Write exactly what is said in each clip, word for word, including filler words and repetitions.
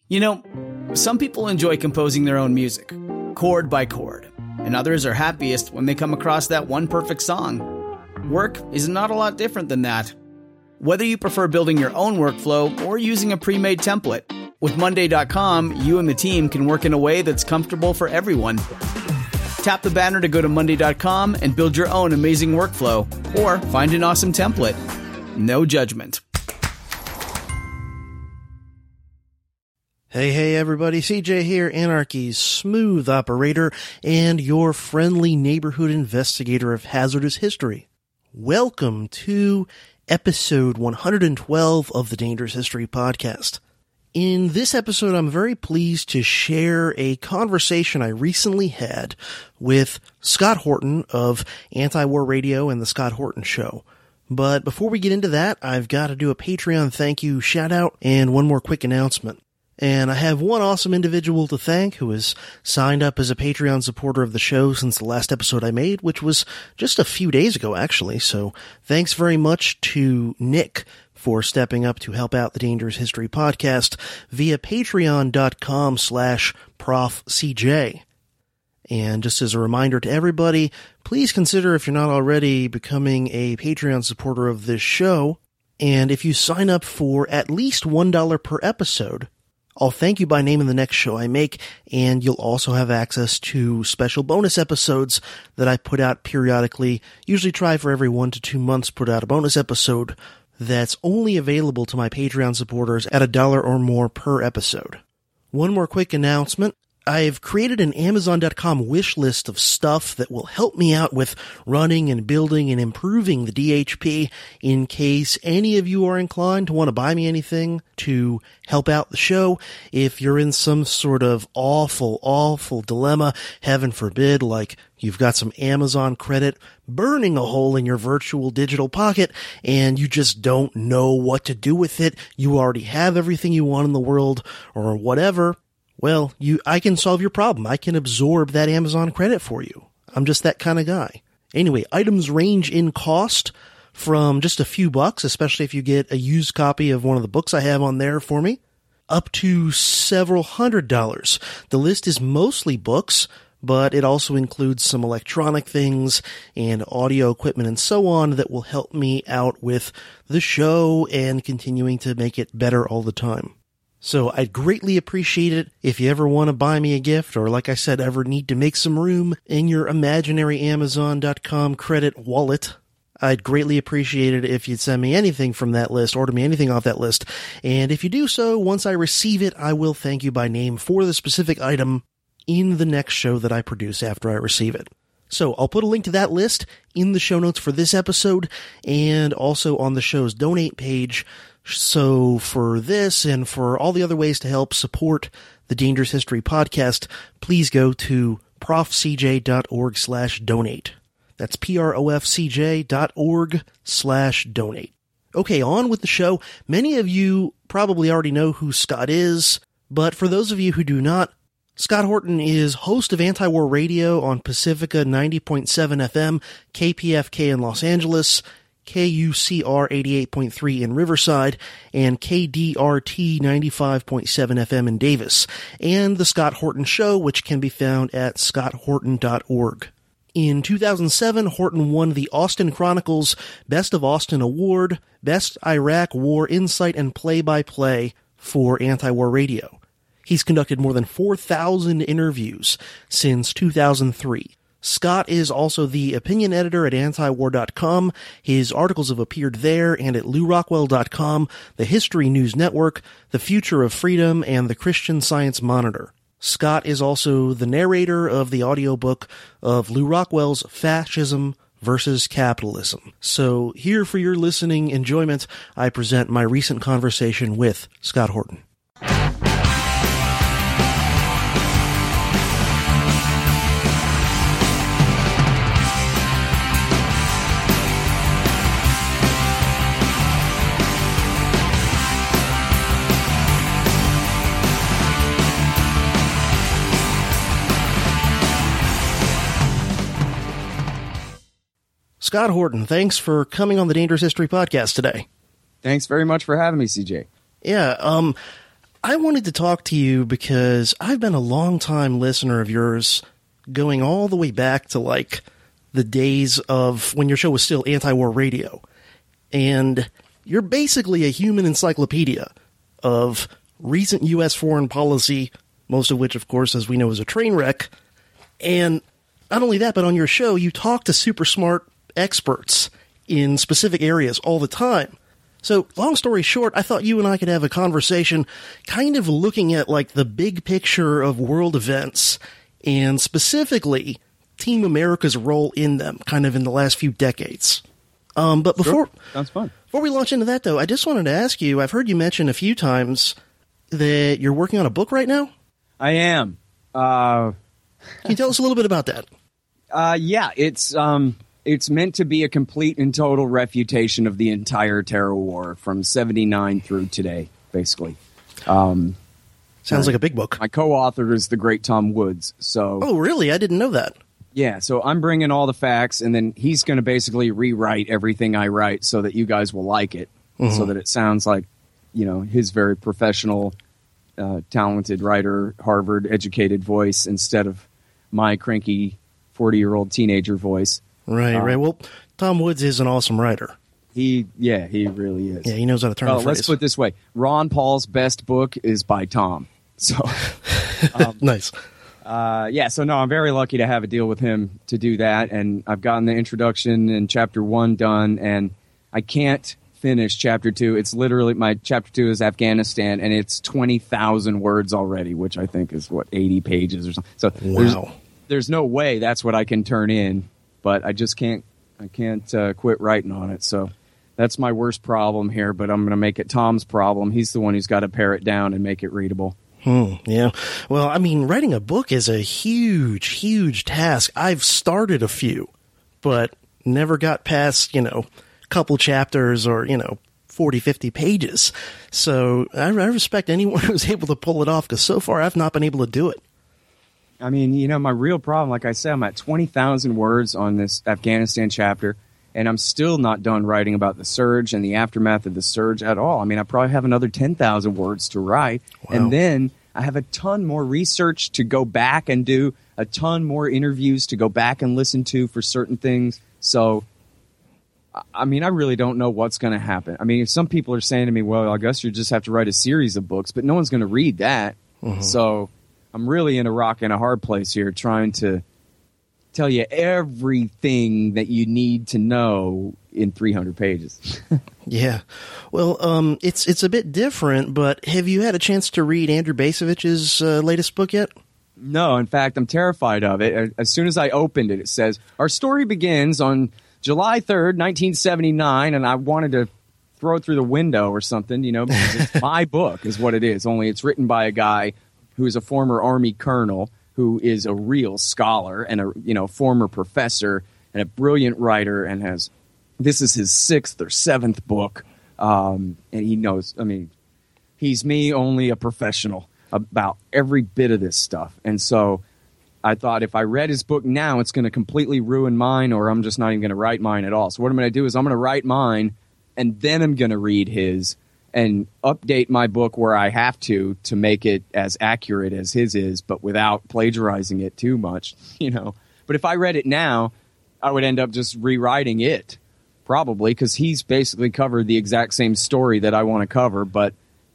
You know, some people enjoy composing their own music, chord by chord, and others are happiest when they come across that one perfect song. Work is not a lot different than that. Whether you prefer building your own workflow or using a pre-made template, with Monday dot com, you and the team can work in a way that's comfortable for everyone. Tap the banner to go to Monday dot com and build your own amazing workflow, or find an awesome template. No judgment. Hey, hey, everybody. C J here, Anarchy's smooth operator and your friendly neighborhood investigator of hazardous history. Welcome to episode one hundred twelve of the Dangerous History Podcast. In this episode, I'm very pleased to share a conversation I recently had with Scott Horton of Anti-War Radio and The Scott Horton Show. But before we get into that, I've got to do a Patreon thank you shout out and one more quick announcement. And I have one awesome individual to thank who has signed up as a Patreon supporter of the show since the last episode I made, which was just a few days ago, actually. So thanks very much to Nick for stepping up to help out the Dangerous History Podcast via patreon.com slash profcj. And just as a reminder to everybody, please consider, if you're not already, becoming a Patreon supporter of this show. And if you sign up for at least one dollar per episode, I'll thank you by name in the next show I make, and you'll also have access to special bonus episodes that I put out periodically. Usually try for every one to two months put out a bonus episode that's only available to my Patreon supporters at a dollar or more per episode. One more quick announcement. I've created an Amazon dot com wish list of stuff that will help me out with running and building and improving the D H P in case any of you are inclined to want to buy me anything to help out the show. If you're in some sort of awful, awful dilemma, heaven forbid, like you've got some Amazon credit burning a hole in your virtual digital pocket and you just don't know what to do with it, you already have everything you want in the world or whatever, well, you, I can solve your problem. I can absorb that Amazon credit for you. I'm just that kind of guy. Anyway, items range in cost from just a few bucks, especially if you get a used copy of one of the books I have on there for me, up to several hundred dollars. The list is mostly books, but it also includes some electronic things and audio equipment and so on that will help me out with the show and continuing to make it better all the time. So I'd greatly appreciate it if you ever want to buy me a gift, or like I said, ever need to make some room in your imaginary Amazon dot com credit wallet. I'd greatly appreciate it if you'd send me anything from that list, order me anything off that list. And if you do so, once I receive it, I will thank you by name for the specific item in the next show that I produce after I receive it. So I'll put a link to that list in the show notes for this episode and also on the show's donate page. So for this and for all the other ways to help support the Dangerous History Podcast, please go to profcj.org slash donate. That's P-R-O-F-C-J dot org slash donate. Okay, on with the show. Many of you probably already know who Scott is, but for those of you who do not, Scott Horton is host of Anti-War Radio on Pacifica ninety point seven F M, K P F K in Los Angeles, K U C R eighty-eight point three in Riverside, and K D R T ninety-five point seven F M in Davis, and The Scott Horton Show, which can be found at scott horton dot org. In two thousand seven, Horton won the Austin Chronicles Best of Austin Award, Best Iraq War Insight and Play-by-Play for Anti-War Radio. He's conducted more than four thousand interviews since two thousand three. Scott is also the opinion editor at anti war dot com. His articles have appeared there and at lou rockwell dot com, the History News Network, The Future of Freedom, and the Christian Science Monitor. Scott is also the narrator of the audiobook of Lou Rockwell's Fascism versus Capitalism. So here for your listening enjoyment, I present my recent conversation with Scott Horton. Scott Horton, thanks for coming on the Dangerous History Podcast today. Thanks very much for having me, C J. Yeah, um, I wanted to talk to you because I've been a long-time listener of yours, going all the way back to, like, the days of when your show was still anti-war radio. And you're basically a human encyclopedia of recent U S foreign policy, most of which, of course, as we know, is a train wreck. And not only that, but on your show, you talk to super smart experts in specific areas all the time. So, long story short, I thought you and I could have a conversation kind of looking at, like, the big picture of world events and specifically Team America's role in them, kind of in the last few decades. Um, but before, sure. Sounds fun. Before we launch into that, though, I just wanted to ask you, I've heard you mention a few times that you're working on a book right now? I am. Uh, Can you tell us a little bit about that? Uh, yeah, it's um, it's meant to be a complete and total refutation of the entire terror war from seventy-nine through today, basically. Um, Sounds like a big book. My co-author is the great Tom Woods. So, oh, really? I didn't know that. Yeah, so I'm bringing all the facts, and then he's going to basically rewrite everything I write so that you guys will like it, mm-hmm. so that it sounds like, you know, his very professional, uh, talented writer, Harvard-educated voice instead of my cranky forty-year-old teenager voice. Right, uh, right. Well, Tom Woods is an awesome writer. He, yeah, he really is. Yeah, he knows how to turn well, a phrase. Let's put it this way. Ron Paul's best book is by Tom. So, um, nice. Uh, yeah, so no, I'm very lucky to have a deal with him to do that, and I've gotten the introduction and chapter one done, and I can't finish chapter two. It's literally, my chapter two is Afghanistan, and it's twenty thousand words already, which I think is, what, eighty pages or something. So wow. there's, there's no way that's what I can turn in, but I just can't, I can't uh, quit writing on it, so that's my worst problem here, but I'm going to make it Tom's problem. He's the one who's got to pare it down and make it readable. Hmm, yeah. Well, I mean, writing a book is a huge, huge task. I've started a few, but never got past, you know, a couple chapters or, you know, forty, fifty pages. So I, I respect anyone who's able to pull it off, because so far I've not been able to do it. I mean, you know, my real problem, like I said, I'm at twenty thousand words on this Afghanistan chapter, and I'm still not done writing about the surge and the aftermath of the surge at all. I mean, I probably have another ten thousand words to write. Wow. And then I have a ton more research to go back and do, a ton more interviews to go back and listen to for certain things. So, I mean, I really don't know what's going to happen. I mean, some people are saying to me, well, I guess you just have to write a series of books, but no one's going to read that. Mm-hmm. So I'm really in a rock and a hard place here, trying to tell you everything that you need to know in three hundred pages. Yeah. Well, um, it's it's a bit different, but have you had a chance to read Andrew Bacevich's uh, latest book yet? No, in fact, I'm terrified of it. As soon as I opened it, it says, our story begins on July third, nineteen seventy-nine, and I wanted to throw it through the window or something, you know, because it's my book is what it is, only it's written by a guy who is a former Army colonel, who is a real scholar and a, you know, former professor and a brilliant writer, and has, this is his sixth or seventh book. Um, and he knows, I mean, he's me, only a professional about every bit of this stuff. And so I thought if I read his book now, it's going to completely ruin mine, or I'm just not even going to write mine at all. So what I'm going to do is I'm going to write mine, and then I'm going to read his and update my book where I have to to make it as accurate as his is, but without plagiarizing it too much, you know. But if I read it now, I would end up just rewriting it, probably, because he's basically covered the exact same story that I want to cover. But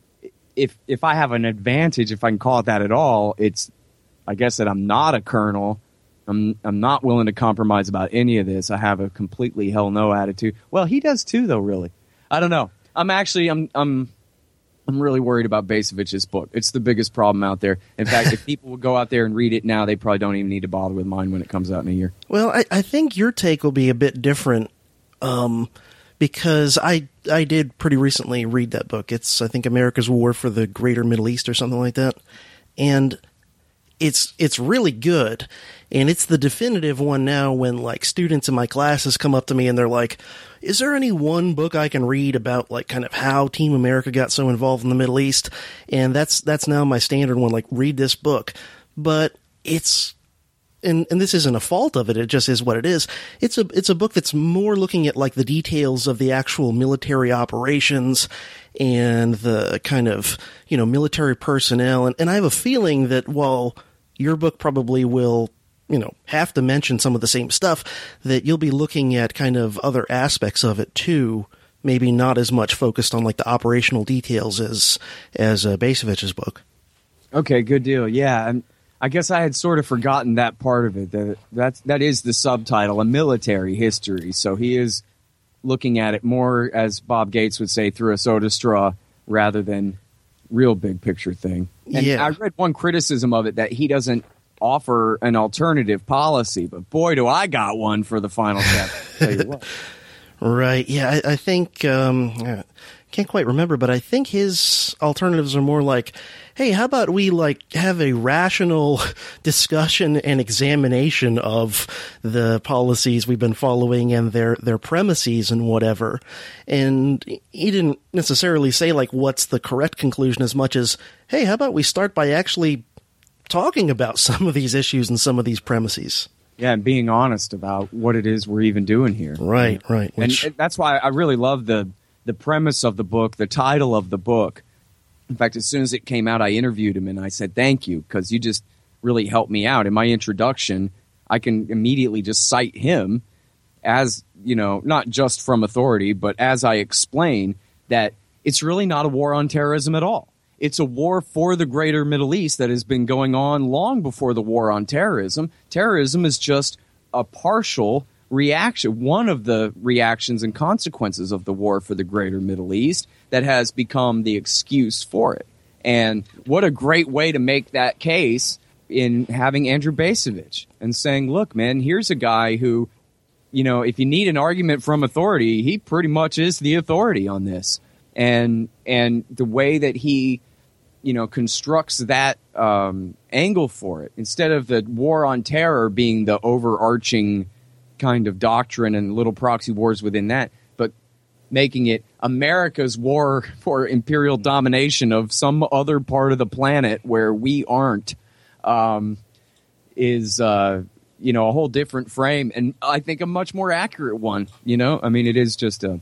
if if I have an advantage, if I can call it that at all, it's, I guess, that I'm not a colonel. I'm I'm not willing to compromise about any of this. I have a completely hell no attitude. Well, he does too, though. Really, I don't know. I'm actually I'm I'm I'm really worried about Bacevich's book. It's the biggest problem out there. In fact, if people would go out there and read it now, they probably don't even need to bother with mine when it comes out in a year. Well, I, I think your take will be a bit different, um, because I I did pretty recently read that book. It's, I think, America's War for the Greater Middle East or something like that, and it's it's really good. And it's the definitive one now when, like, students in my classes come up to me and they're like, is there any one book I can read about, like, kind of how Team America got so involved in the Middle East? And that's that's now my standard one, like, read this book. But it's and, and this isn't a fault of it, it just is what it is. It's a, it's a book that's more looking at like the details of the actual military operations and the kind of, you know, military personnel. And, and I have a feeling that while your book probably will, you know, have to mention some of the same stuff, that you'll be looking at kind of other aspects of it too, maybe not as much focused on like the operational details as, as uh, Bacevich's book. Okay, good deal. Yeah, and I guess I had sort of forgotten that part of it. That that's, that is the subtitle, a military history. So he is looking at it more, as Bob Gates would say, through a soda straw rather than real big picture thing. And yeah. I read one criticism of it that he doesn't offer an alternative policy, but boy, do I got one for the final chapter. Tell you what. Right. Yeah, I, I think, um, I can't quite remember, but I think his alternatives are more like, hey, how about we like have a rational discussion and examination of the policies we've been following and their, their premises and whatever. And he didn't necessarily say like what's the correct conclusion as much as, hey, how about we start by actually talking about some of these issues and some of these premises. Yeah, and being honest about what it is we're even doing here. Right, right. Which... And that's why I really love the the premise of the book, the title of the book. In fact, as soon as it came out, I interviewed him and I said, thank you, because you just really helped me out. In my introduction, I can immediately just cite him as, you know, not just from authority, but as I explain that it's really not a war on terrorism at all. It's a war for the greater Middle East that has been going on long before the war on terrorism. Terrorism is just a partial reaction, one of the reactions and consequences of the war for the greater Middle East that has become the excuse for it. And what a great way to make that case in having Andrew Bacevich and saying, look, man, here's a guy who, you know, if you need an argument from authority, he pretty much is the authority on this. And and the way that he, you know, constructs that um, angle for it, instead of the war on terror being the overarching kind of doctrine and little proxy wars within that, but making it America's war for imperial domination of some other part of the planet where we aren't, um, is, uh, you know, a whole different frame. And I think a much more accurate one, you know, I mean, it is just a,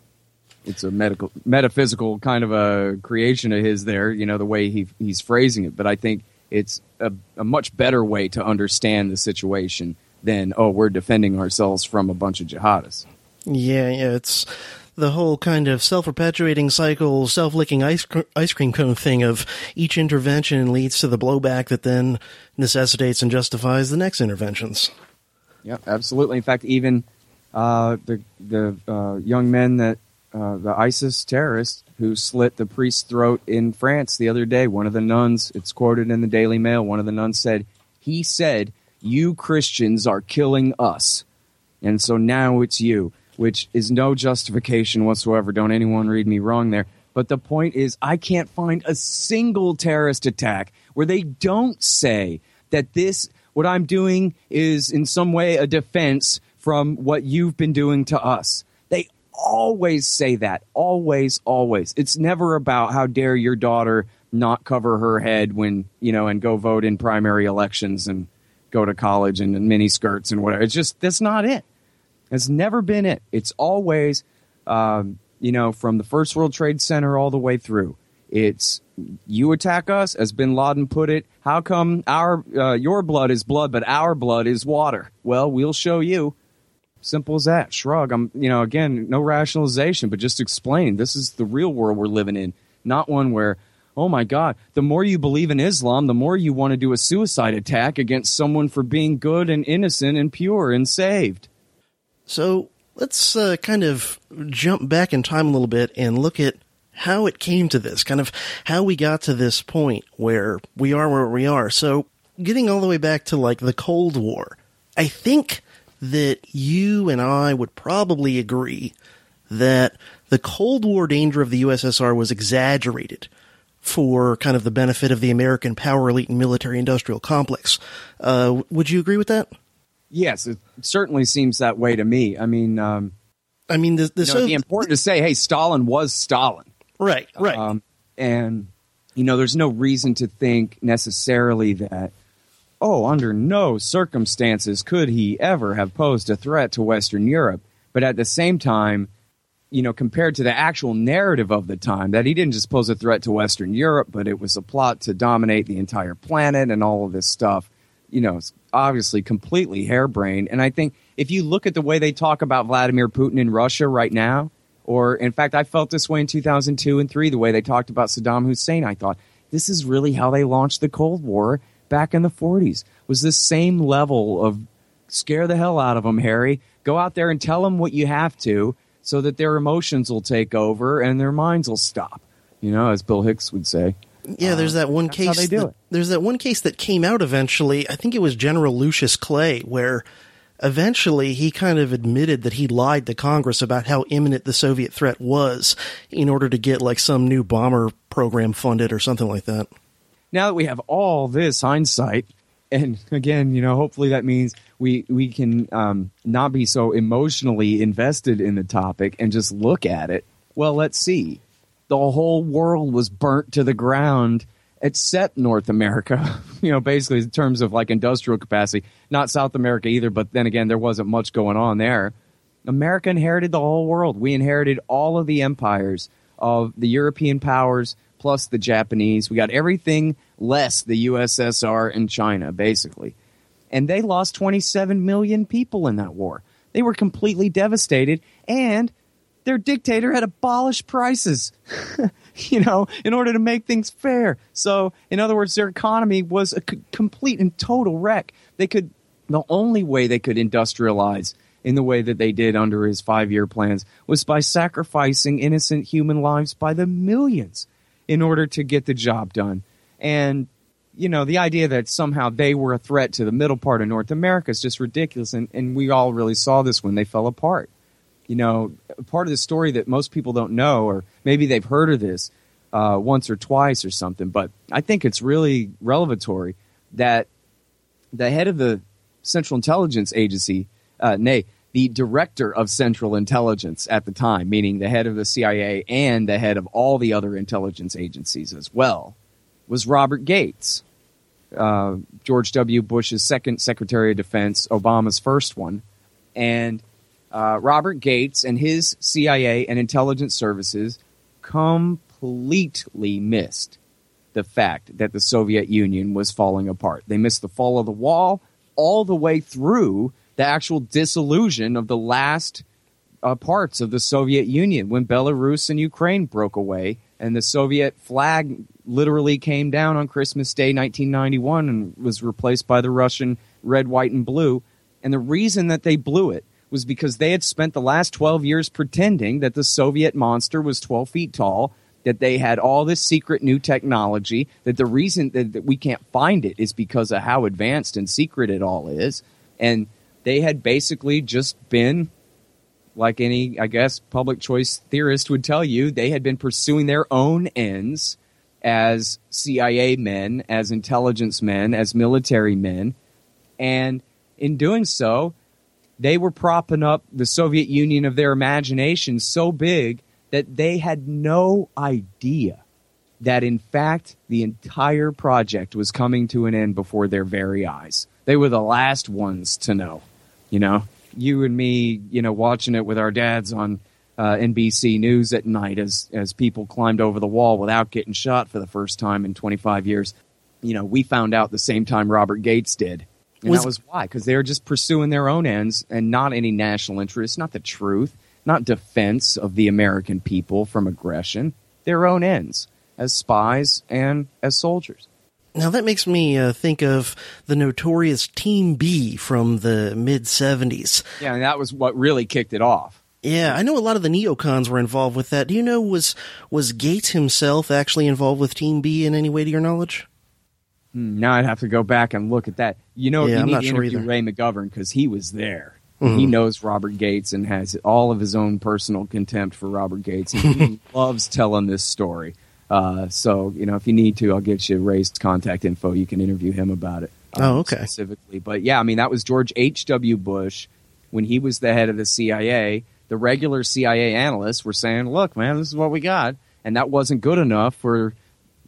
it's a medical, metaphysical kind of a creation of his there, you know, the way he he's phrasing it. But I think it's a, a much better way to understand the situation than, oh, we're defending ourselves from a bunch of jihadists. Yeah, yeah, it's the whole kind of self-perpetuating cycle, self-licking ice, cr- ice cream cone thing of each intervention leads to the blowback that then necessitates and justifies the next interventions. Yeah, absolutely. In fact, even uh, the the uh, young men that Uh, the ISIS terrorist who slit the priest's throat in France the other day, one of the nuns, it's quoted in the Daily Mail, one of the nuns said, he said, you Christians are killing us. And so now it's you, which is no justification whatsoever. Don't anyone read me wrong there. But the point is, I can't find a single terrorist attack where they don't say that this, what I'm doing is in some way a defense from what you've been doing to us. They always say that. Always, always. It's never about how dare your daughter not cover her head when, you know, and go vote in primary elections and go to college and in mini skirts and whatever. It's just, that's not it. It's never been it. It's always, um, you know, from the First World Trade Center all the way through. It's, you attack us, as Bin Laden put it, how come our uh, your blood is blood, but our blood is water? Well, we'll show you. Simple as that. Shrug. I'm, you know, again, no rationalization, but just explain. This is the real world we're living in, not one where, oh my God, the more you believe in Islam, the more you want to do a suicide attack against someone for being good and innocent and pure and saved. So let's uh, kind of jump back in time a little bit and look at how it came to this, kind of how we got to this point where we are where we are. So getting all the way back to like the Cold War, I think that you and I would probably agree that the Cold War danger of the U S S R was exaggerated for kind of the benefit of the American power elite and military-industrial complex. Uh, would you agree with that? Yes, it certainly seems that way to me. I mean, um, I mean, the, the you know, it'd be important to say, hey, Stalin was Stalin. Right, right. Um, and, you know, there's no reason to think necessarily that oh, under no circumstances could he ever have posed a threat to Western Europe. But at the same time, you know, compared to the actual narrative of the time, that he didn't just pose a threat to Western Europe, but it was a plot to dominate the entire planet and all of this stuff, you know, it's obviously completely harebrained. And I think if you look at the way they talk about Vladimir Putin in Russia right now, or in fact, I felt this way in two thousand two and three, the way they talked about Saddam Hussein, I thought, this is really how they launched the Cold War back in the forties, was this same level of scare the hell out of them, Harry. Go out there and tell them what you have to, so that their emotions will take over and their minds will stop, you know, as Bill Hicks would say. Yeah, there's that one uh, case. They do that, it. There's that one case that came out eventually. I think it was General Lucius Clay, where eventually he kind of admitted that he lied to Congress about how imminent the Soviet threat was in order to get like some new bomber program funded or something like that. Now that we have all this hindsight, and again, you know, hopefully that means we we can um, not be so emotionally invested in the topic and just look at it. Well, let's see. The whole world was burnt to the ground except North America, you know, basically in terms of like industrial capacity. Not South America either, but then again, there wasn't much going on there. America inherited the whole world. We inherited all of the empires of the European powers plus the Japanese. We got everything less the U S S R and China, basically. And they lost twenty-seven million people in that war. They were completely devastated, and their dictator had abolished prices, you know, in order to make things fair. So, in other words, their economy was a c- complete and total wreck. They could, the only way they could industrialize in the way that they did under his five-year plans was by sacrificing innocent human lives by the millions in order to get the job done. And, you know, the idea that somehow they were a threat to the middle part of North America is just ridiculous. And, and we all really saw this when they fell apart. You know, part of the story that most people don't know, or maybe they've heard of this uh, once or twice or something, but I think it's really revelatory that the head of the Central Intelligence Agency, uh, nay, the director of Central Intelligence at the time, meaning the head of the C I A and the head of all the other intelligence agencies as well, was Robert Gates, uh, George W. Bush's second Secretary of Defense, Obama's first one. And uh, Robert Gates and his C I A and intelligence services completely missed the fact that the Soviet Union was falling apart. They missed the fall of the wall all the way through the actual dissolution of the last uh, parts of the Soviet Union when Belarus and Ukraine broke away and the Soviet flag literally came down on Christmas Day nineteen ninety-one and was replaced by the Russian red, white, and blue. And the reason that they blew it was because they had spent the last twelve years pretending that the Soviet monster was twelve feet tall, that they had all this secret new technology, that the reason that, that we can't find it is because of how advanced and secret it all is. And they had basically just been, like any, I guess, public choice theorist would tell you, they had been pursuing their own ends as C I A men, as intelligence men, as military men. And in doing so, they were propping up the Soviet Union of their imagination so big that they had no idea that, in fact, the entire project was coming to an end before their very eyes. They were the last ones to know, you know. You and me, you know, watching it with our dads on uh, N B C News at night as as people climbed over the wall without getting shot for the first time in twenty-five years. You know, we found out the same time Robert Gates did. And was, that was why, because they were just pursuing their own ends and not any national interest, not the truth, not defense of the American people from aggression, their own ends as spies and as soldiers. Now, that makes me uh, think of the notorious Team B from the mid-seventies. Yeah, and that was what really kicked it off. Yeah, I know a lot of the neocons were involved with that. Do you know, was was Gates himself actually involved with Team B in any way to your knowledge? Now I'd have to go back and look at that. You know, yeah, you I'm need not to sure interview either. Ray McGovern because he was there. Mm-hmm. He knows Robert Gates and has all of his own personal contempt for Robert Gates. And he loves telling this story. Uh, so, you know, if you need to, I'll get you Ray's contact info. You can interview him about it. Um, oh, okay. Specifically. But, yeah, I mean, that was George H W. Bush when he was the head of the C I A. The regular C I A analysts were saying, look, man, this is what we got. And that wasn't good enough for, well,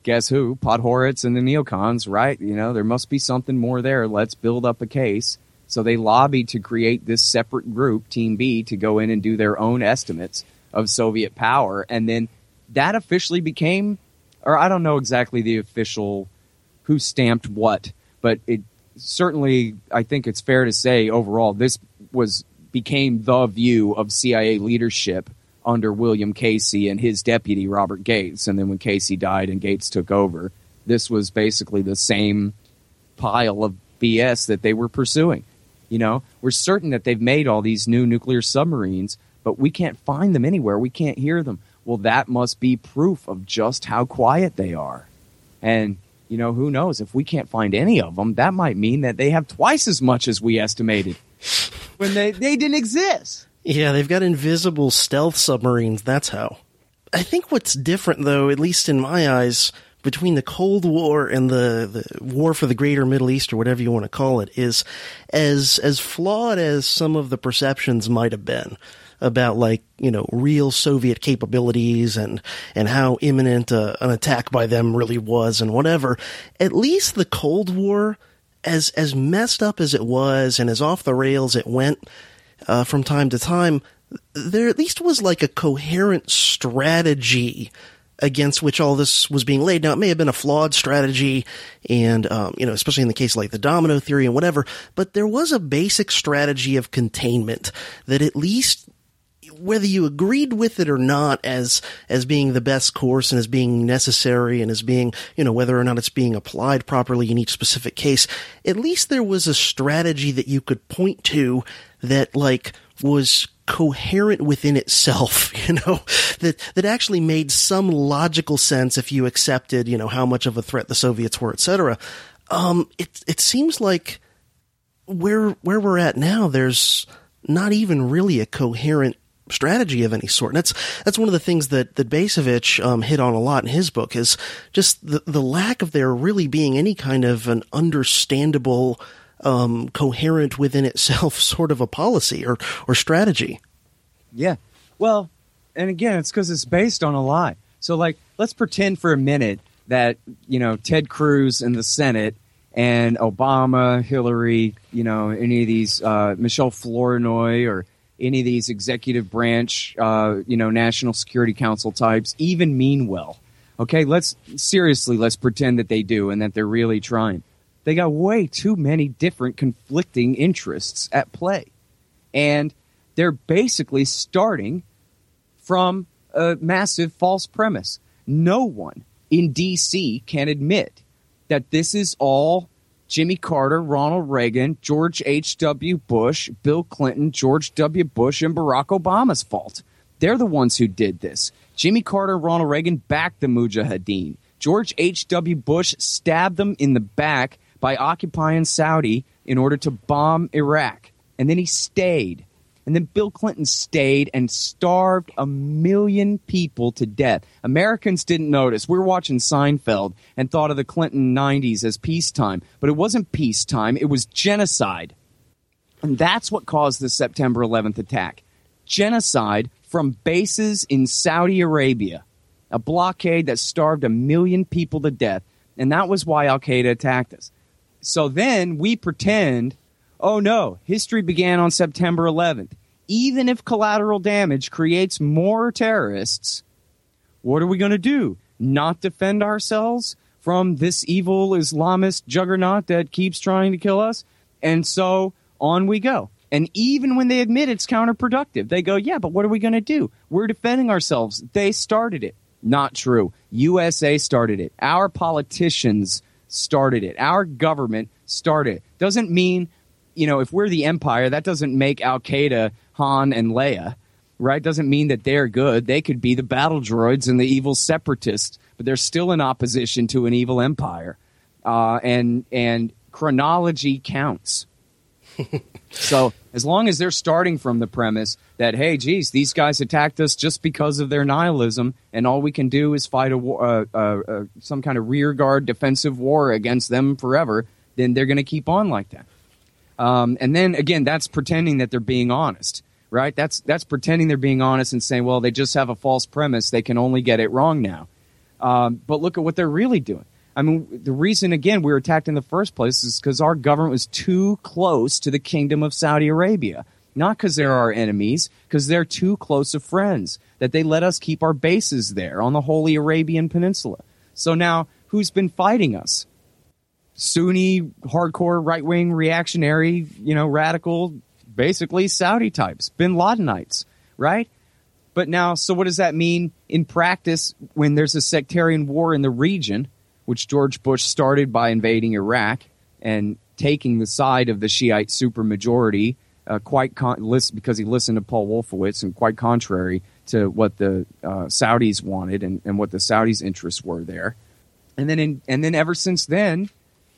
guess who? Podhoretz and the neocons, right? You know, there must be something more there. Let's build up a case. So they lobbied to create this separate group, Team B, to go in and do their own estimates of Soviet power. And then that officially became, or I don't know exactly the official who stamped what, but it certainly, I think it's fair to say overall, this was became the view of C I A leadership under William Casey and his deputy, Robert Gates. And then when Casey died and Gates took over, this was basically the same pile of B S that they were pursuing. You know, we're certain that they've made all these new nuclear submarines, but we can't find them anywhere. We can't hear them. Well, that must be proof of just how quiet they are. And, you know, who knows? If we can't find any of them, that might mean that they have twice as much as we estimated when they, they didn't exist. Yeah, they've got invisible stealth submarines, that's how. I think what's different, though, at least in my eyes, between the Cold War and the, the war for the greater Middle East, or whatever you want to call it, is as as flawed as some of the perceptions might have been about, like, you know, real Soviet capabilities and, and how imminent uh, an attack by them really was and whatever. At least the Cold War, as as messed up as it was and as off the rails it went uh, from time to time, there at least was like a coherent strategy against which all this was being laid. Now, it may have been a flawed strategy, and, um, you know, especially in the case like the domino theory and whatever, but there was a basic strategy of containment that at least, whether you agreed with it or not as as being the best course and as being necessary and as being, you know, whether or not it's being applied properly in each specific case, at least there was a strategy that you could point to that, like, was coherent within itself, you know, that that actually made some logical sense if you accepted, you know, how much of a threat the Soviets were, et cetera. Um, it it seems like where where we're at now, there's not even really a coherent strategy of any sort. And that's that's one of the things that that Bacevich um, hit on a lot in his book, is just the the lack of there really being any kind of an understandable, Um, coherent within itself sort of a policy or, or strategy. Yeah. Well, and again, it's because it's based on a lie. So, like, let's pretend for a minute that, you know, Ted Cruz in the Senate and Obama, Hillary, you know, any of these, uh, Michelle Flournoy or any of these executive branch, uh, you know, National Security Council types even mean well. Okay, let's seriously, let's pretend that they do and that they're really trying. They got way too many different conflicting interests at play. And they're basically starting from a massive false premise. No one in D C can admit that this is all Jimmy Carter, Ronald Reagan, George H W. Bush, Bill Clinton, George W. Bush, and Barack Obama's fault. They're the ones who did this. Jimmy Carter, Ronald Reagan backed the Mujahideen. George H W. Bush stabbed them in the back by occupying Saudi in order to bomb Iraq. And then he stayed. And then Bill Clinton stayed and starved a million people to death. Americans didn't notice. We were watching Seinfeld and thought of the Clinton nineties as peacetime. But it wasn't peacetime. It was genocide. And that's what caused the September eleventh attack. Genocide from bases in Saudi Arabia. A blockade that starved a million people to death. And that was why Al-Qaeda attacked us. So then we pretend, oh no, history began on September eleventh. Even if collateral damage creates more terrorists, what are we going to do? Not defend ourselves from this evil Islamist juggernaut that keeps trying to kill us? And so on we go. And even when they admit it's counterproductive, they go, yeah, but what are we going to do? We're defending ourselves. They started it. Not true. U S A started it. Our politicians started it. Our government started it. Doesn't mean, you know, if we're the empire, that doesn't make Al-Qaeda Han and Leia, right? Doesn't mean that they're good. They could be the battle droids and the evil separatists, but they're still in opposition to an evil empire. Uh, and and chronology counts. So as long as they're starting from the premise that, hey, geez, these guys attacked us just because of their nihilism, and all we can do is fight a war, uh, uh, uh, some kind of rear guard defensive war against them forever, then they're going to keep on like that. Um, and then, again, that's pretending that they're being honest, right? That's that's pretending they're being honest and saying, well, they just have a false premise. They can only get it wrong now. Um, but look at what they're really doing. I mean, the reason, again, we were attacked in the first place is because our government was too close to the Kingdom of Saudi Arabia. Not because they're our enemies, because they're too close of friends, that they let us keep our bases there on the Holy Arabian Peninsula. So now, who's been fighting us? Sunni, hardcore, right-wing, reactionary, you know, radical, basically Saudi types, bin Ladenites, right? But now, so what does that mean in practice when there's a sectarian war in the region, which George Bush started by invading Iraq and taking the side of the Shiite supermajority, uh, quite con- listen, because he listened to Paul Wolfowitz, and quite contrary to what the uh, Saudis wanted and, and what the Saudis' interests were there. And then, in, and then ever since then,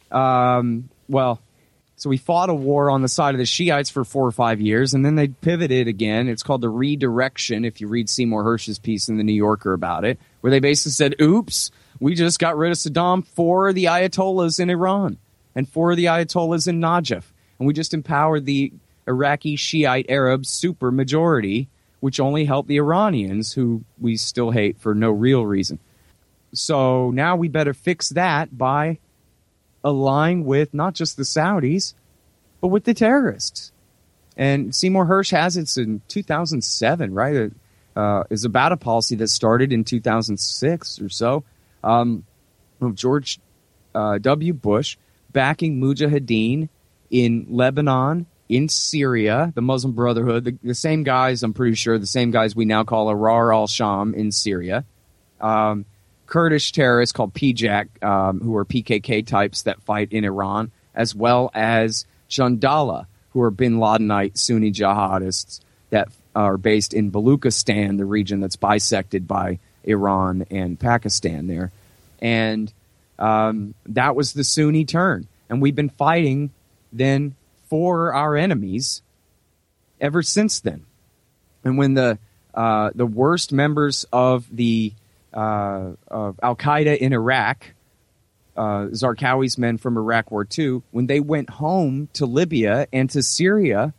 um, well, so we fought a war on the side of the Shiites for four or five years, and then they pivoted again. It's called the redirection, if you read Seymour Hersh's piece in The New Yorker about it, where they basically said, oops, we just got rid of Saddam for the Ayatollahs in Iran and for the Ayatollahs in Najaf. And we just empowered the Iraqi Shiite Arab supermajority, which only helped the Iranians, who we still hate for no real reason. So now we better fix that by aligning with not just the Saudis, but with the terrorists. And Seymour Hersh has it in two thousand seven, right? It uh, is about a policy that started in two thousand six or so. Um, of George uh, W. Bush backing Mujahideen in Lebanon, in Syria, the Muslim Brotherhood, the, the same guys, I'm pretty sure, the same guys we now call Ahrar al-Sham in Syria. Um, Kurdish terrorists called P J A C, um, who are P K K types that fight in Iran, as well as Jandala, who are bin Ladenite Sunni jihadists that are based in Baluchistan, the region that's bisected by Iran and Pakistan there. And um, that was the Sunni turn. And we've been fighting then for our enemies ever since then. And when the uh, the worst members of the uh, of Al-Qaeda in Iraq, uh, Zarqawi's men from Iraq War Two, when they went home to Libya and to Syria,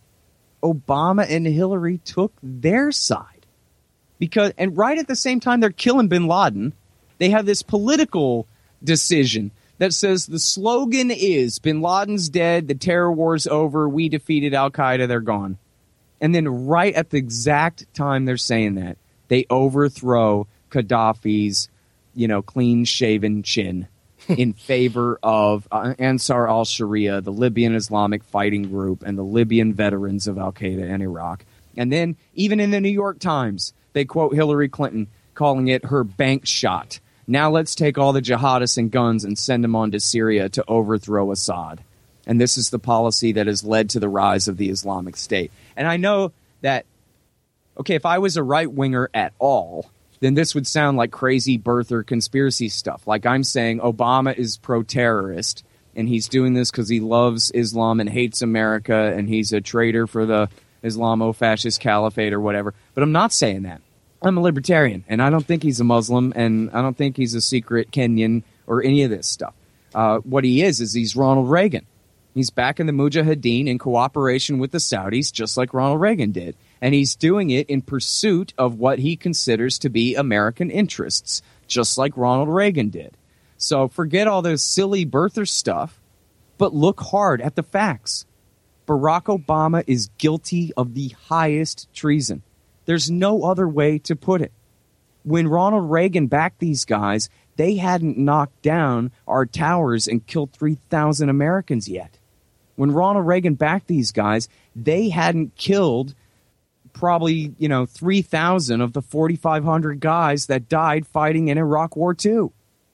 Obama and Hillary took their side. Because, and right at the same time they're killing bin Laden, they have this political decision that says the slogan is bin Laden's dead, the terror war's over, we defeated Al-Qaeda, they're gone. And then right at the exact time they're saying that, they overthrow Gaddafi's, you know, clean-shaven chin in favor of uh, Ansar al-Sharia, the Libyan Islamic fighting group, and the Libyan veterans of Al-Qaeda and Iraq. And then, even in the New York Times, they quote Hillary Clinton, calling it her bank shot. Now let's take all the jihadists and guns and send them on to Syria to overthrow Assad. And this is the policy that has led to the rise of the Islamic State. And I know that, okay, if I was a right-winger at all, then this would sound like crazy birther conspiracy stuff. Like I'm saying Obama is pro-terrorist, and he's doing this because he loves Islam and hates America, and he's a traitor for the Islamo-fascist caliphate or whatever. But I'm not saying that. I'm a libertarian, and I don't think he's a Muslim, and I don't think he's a secret Kenyan or any of this stuff. Uh, what he is is he's Ronald Reagan. He's backing the Mujahideen in cooperation with the Saudis, just like Ronald Reagan did. And he's doing it in pursuit of what he considers to be American interests, just like Ronald Reagan did. So forget all this silly birther stuff, but look hard at the facts. Barack Obama is guilty of the highest treason. There's no other way to put it. When Ronald Reagan backed these guys, they hadn't knocked down our towers and killed three thousand Americans yet. When Ronald Reagan backed these guys, they hadn't killed probably, you know, three thousand of the forty-five hundred guys that died fighting in Iraq War Two.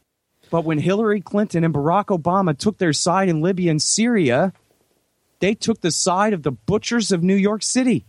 But when Hillary Clinton and Barack Obama took their side in Libya and Syria, they took the side of the butchers of New York City.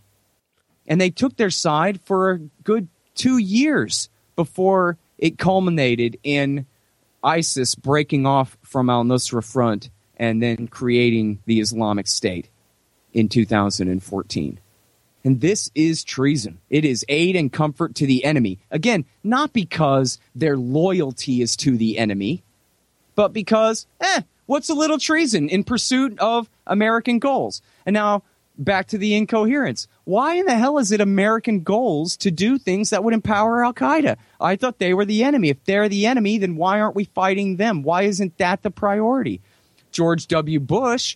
And they took their side for a good two years before it culminated in ISIS breaking off from al-Nusra Front and then creating the Islamic State in two thousand fourteen. And this is treason. It is aid and comfort to the enemy. Again, not because their loyalty is to the enemy, but because, eh, what's a little treason in pursuit of American goals? And now, back to the incoherence. Why in the hell is it American goals to do things that would empower Al-Qaeda? I thought they were the enemy. If they're the enemy, then why aren't we fighting them? Why isn't that the priority? George W. Bush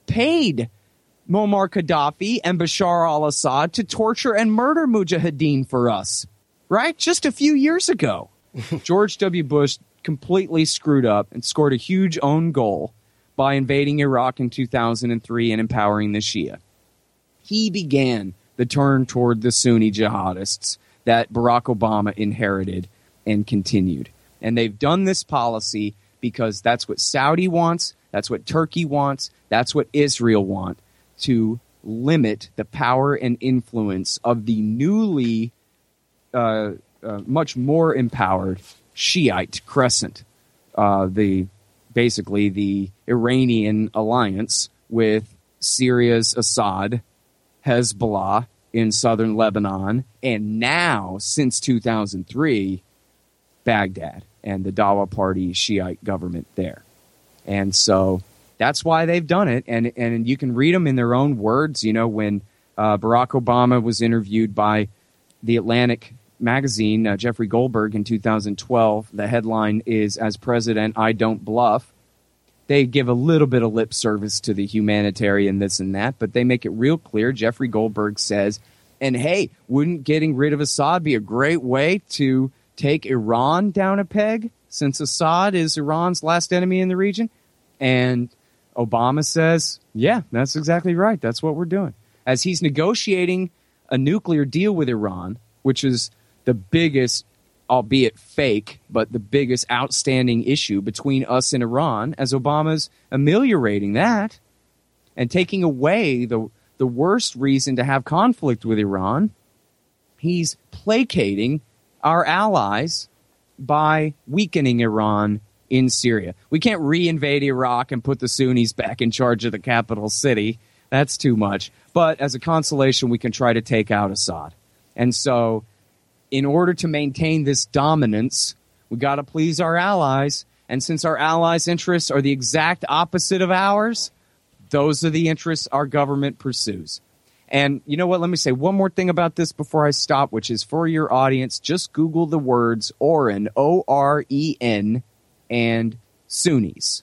paid Muammar Gaddafi and Bashar al-Assad to torture and murder mujahideen for us, right? Just a few years ago. George W. Bush completely screwed up and scored a huge own goal by invading Iraq in two thousand three and empowering the Shia. He began the turn toward the Sunni jihadists that Barack Obama inherited and continued. And they've done this policy because that's what Saudi wants, that's what Turkey wants, that's what Israel wants, to limit the power and influence of the newly uh, uh, much more empowered Shiite crescent, uh, the basically the Iranian alliance with Syria's Assad, Hezbollah in southern Lebanon, and now, since two thousand three, Baghdad and the Dawa Party Shiite government there. And so that's why they've done it. And, and you can read them in their own words. You know, when uh, Barack Obama was interviewed by the Atlantic magazine, uh, Jeffrey Goldberg, in two thousand twelve, the headline is, "As President, I Don't Bluff." They give a little bit of lip service to the humanitarian this and that, but they make it real clear. Jeffrey Goldberg says, and hey, wouldn't getting rid of Assad be a great way to take Iran down a peg, since Assad is Iran's last enemy in the region? And Obama says, yeah, that's exactly right. That's what we're doing. As he's negotiating a nuclear deal with Iran, which is the biggest, albeit fake, but the biggest outstanding issue between us and Iran, as Obama's ameliorating that and taking away the the worst reason to have conflict with Iran, he's placating our allies by weakening Iran in Syria. We can't reinvade Iraq and put the Sunnis back in charge of the capital city. That's too much. But as a consolation, we can try to take out Assad. And so in order to maintain this dominance, we got to please our allies. And since our allies' interests are the exact opposite of ours, those are the interests our government pursues. And you know what? Let me say one more thing about this before I stop, which is for your audience. Just Google the words Oren, O R E N, and Sunnis.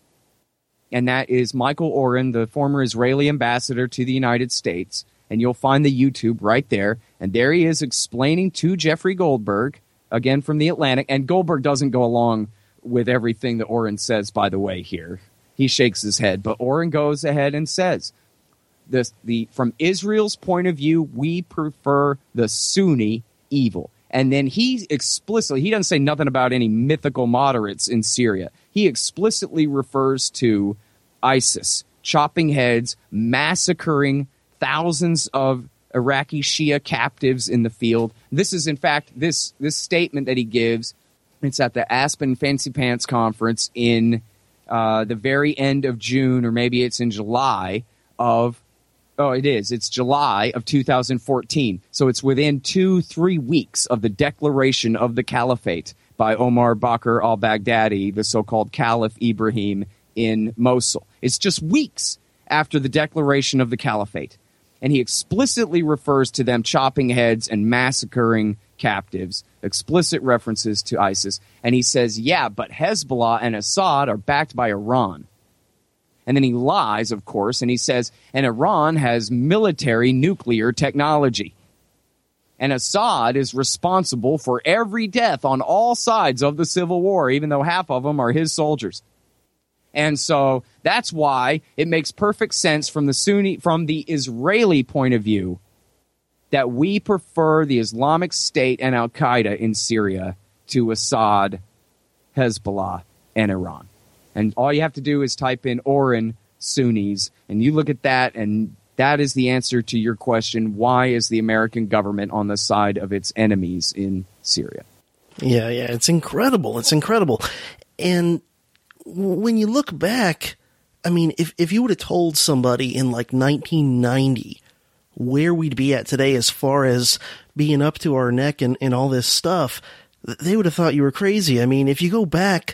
And that is Michael Oren, the former Israeli ambassador to the United States. And you'll find the YouTube right there. And there he is explaining to Jeffrey Goldberg, again from the Atlantic. And Goldberg doesn't go along with everything that Oren says, by the way, here. He shakes his head. But Oren goes ahead and says, this, the, from Israel's point of view, we prefer the Sunni evil. And then he explicitly, he doesn't say nothing about any mythical moderates in Syria. He explicitly refers to ISIS, chopping heads, massacring thousands of Iraqi Shia captives in the field. This is, in fact, this this statement that he gives. It's at the Aspen Fancy Pants Conference in uh, the very end of June, or maybe it's in July of, oh, it is. It's July of two thousand fourteen. So it's within two, three weeks of the declaration of the caliphate by Omar Bakr al-Baghdadi, the so-called Caliph Ibrahim in Mosul. It's just weeks after the declaration of the caliphate. And he explicitly refers to them chopping heads and massacring captives, explicit references to ISIS. And he says, yeah, but Hezbollah and Assad are backed by Iran. And then he lies, of course, and he says, and Iran has military nuclear technology. And Assad is responsible for every death on all sides of the civil war, even though half of them are his soldiers. And so that's why it makes perfect sense from the Sunni, from the Israeli point of view, that we prefer the Islamic State and Al-Qaeda in Syria to Assad, Hezbollah, and Iran. And all you have to do is type in Oren Sunnis, and you look at that, and that is the answer to your question, why is the American government on the side of its enemies in Syria? Yeah, yeah, it's incredible. It's incredible. And when you look back, I mean, if, if you would have told somebody in like nineteen ninety where we'd be at today as far as being up to our neck and, and all this stuff, they would have thought you were crazy. I mean, if you go back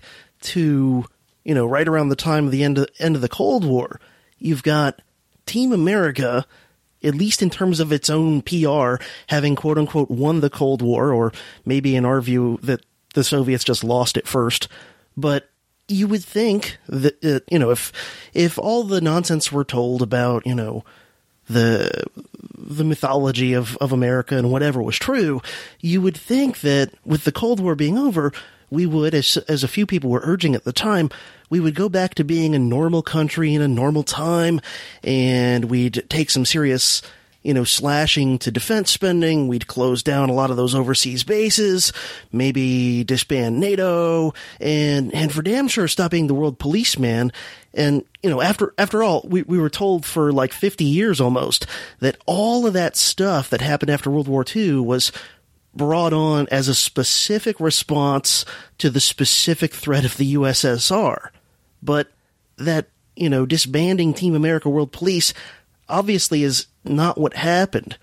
to, you know, right around the time of the end of, end of the Cold War, you've got Team America at least in terms of its own P R, having quote unquote won the Cold War, or maybe in our view that the Soviets just lost it first. But you would think that, uh, you know, if, if all the nonsense we're told about, you know, the, the mythology of, of America and whatever was true, you would think that with the Cold War being over, we would, as, as a few people were urging at the time, we would go back to being a normal country in a normal time, and we'd take some serious, you know, slashing to defense spending. We'd close down a lot of those overseas bases, maybe disband NATO, and, and for damn sure stop being the world policeman. And, you know, after, after all, we, we were told for like fifty years almost that all of that stuff that happened after World War Two was brought on as a specific response to the specific threat of the U S S R. But that, you know, disbanding Team America World Police obviously is not what happened.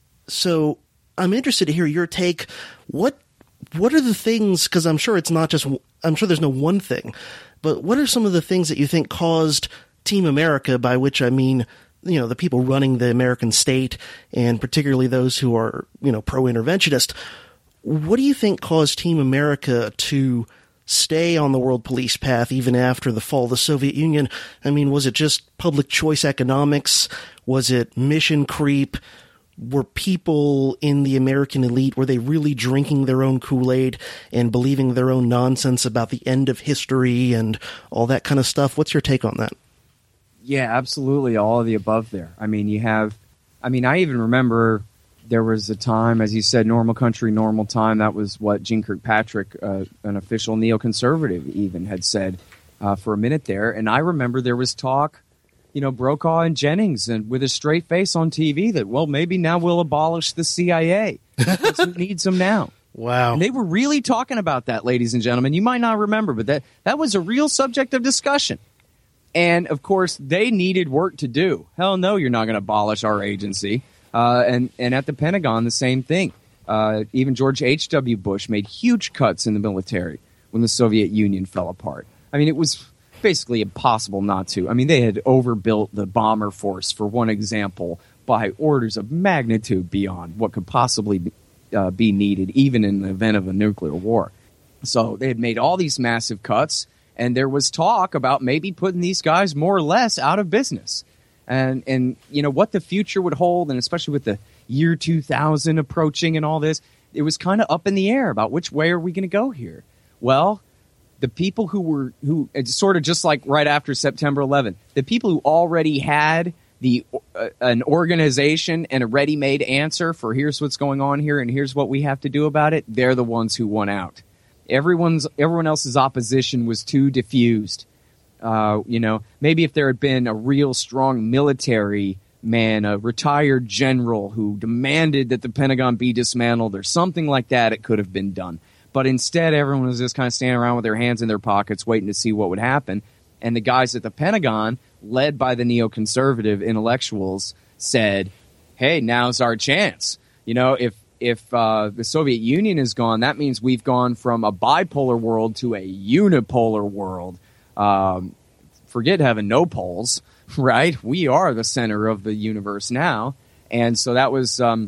So I'm interested to hear your take. What what are the things, because I'm sure it's not just, I'm sure there's no one thing, but what are some of the things that you think caused Team America, by which I mean, you know, the people running the American state, and particularly those who are, you know, pro-interventionist, what do you think caused Team America to stay on the world police path even after the fall of the Soviet Union? I mean, was it just public choice economics? Was it mission creep? Were people in the American elite, were they really drinking their own Kool-Aid and believing their own nonsense about the end of history and all that kind of stuff? What's your take on that? Yeah, absolutely. All of the above there. I mean, you have, I mean, I even remember there was a time, as you said, normal country, normal time. That was what Jeane Kirkpatrick, uh, an official neoconservative, even had said uh, for a minute there. And I remember there was talk, you know, Brokaw and Jennings, and with a straight face on T V, that, well, maybe now we'll abolish the C I A. Who needs them now? Wow. And they were really talking about that, ladies and gentlemen. You might not remember, but that, that was a real subject of discussion. And, of course, they needed work to do. Hell no, you're not going to abolish our agency. Uh, and, and at the Pentagon, the same thing. Uh, even George H W. Bush made huge cuts in the military when the Soviet Union fell apart. I mean, it was basically impossible not to. I mean, they had overbuilt the bomber force, for one example, by orders of magnitude beyond what could possibly be, uh, be needed, even in the event of a nuclear war. So they had made all these massive cuts, and there was talk about maybe putting these guys more or less out of business. And, and you know, what the future would hold, and especially with the year two thousand approaching and all this, it was kind of up in the air about which way are we going to go here. Well, the people who were, who it's sort of just like right after September eleventh, the people who already had the uh, an organization and a ready-made answer for here's what's going on here and here's what we have to do about it, they're the ones who won out. Everyone's everyone else's opposition was too diffused. Uh, you know, maybe if there had been a real strong military man, a retired general who demanded that the Pentagon be dismantled or something like that, it could have been done. But instead, everyone was just kind of standing around with their hands in their pockets waiting to see what would happen. And the guys at the Pentagon, led by the neoconservative intellectuals, said, hey, now's our chance. You know, if if uh, the Soviet Union is gone, that means we've gone from a bipolar world to a unipolar world. Um, forget having no poles, right? We are the center of the universe now. And so that was, um,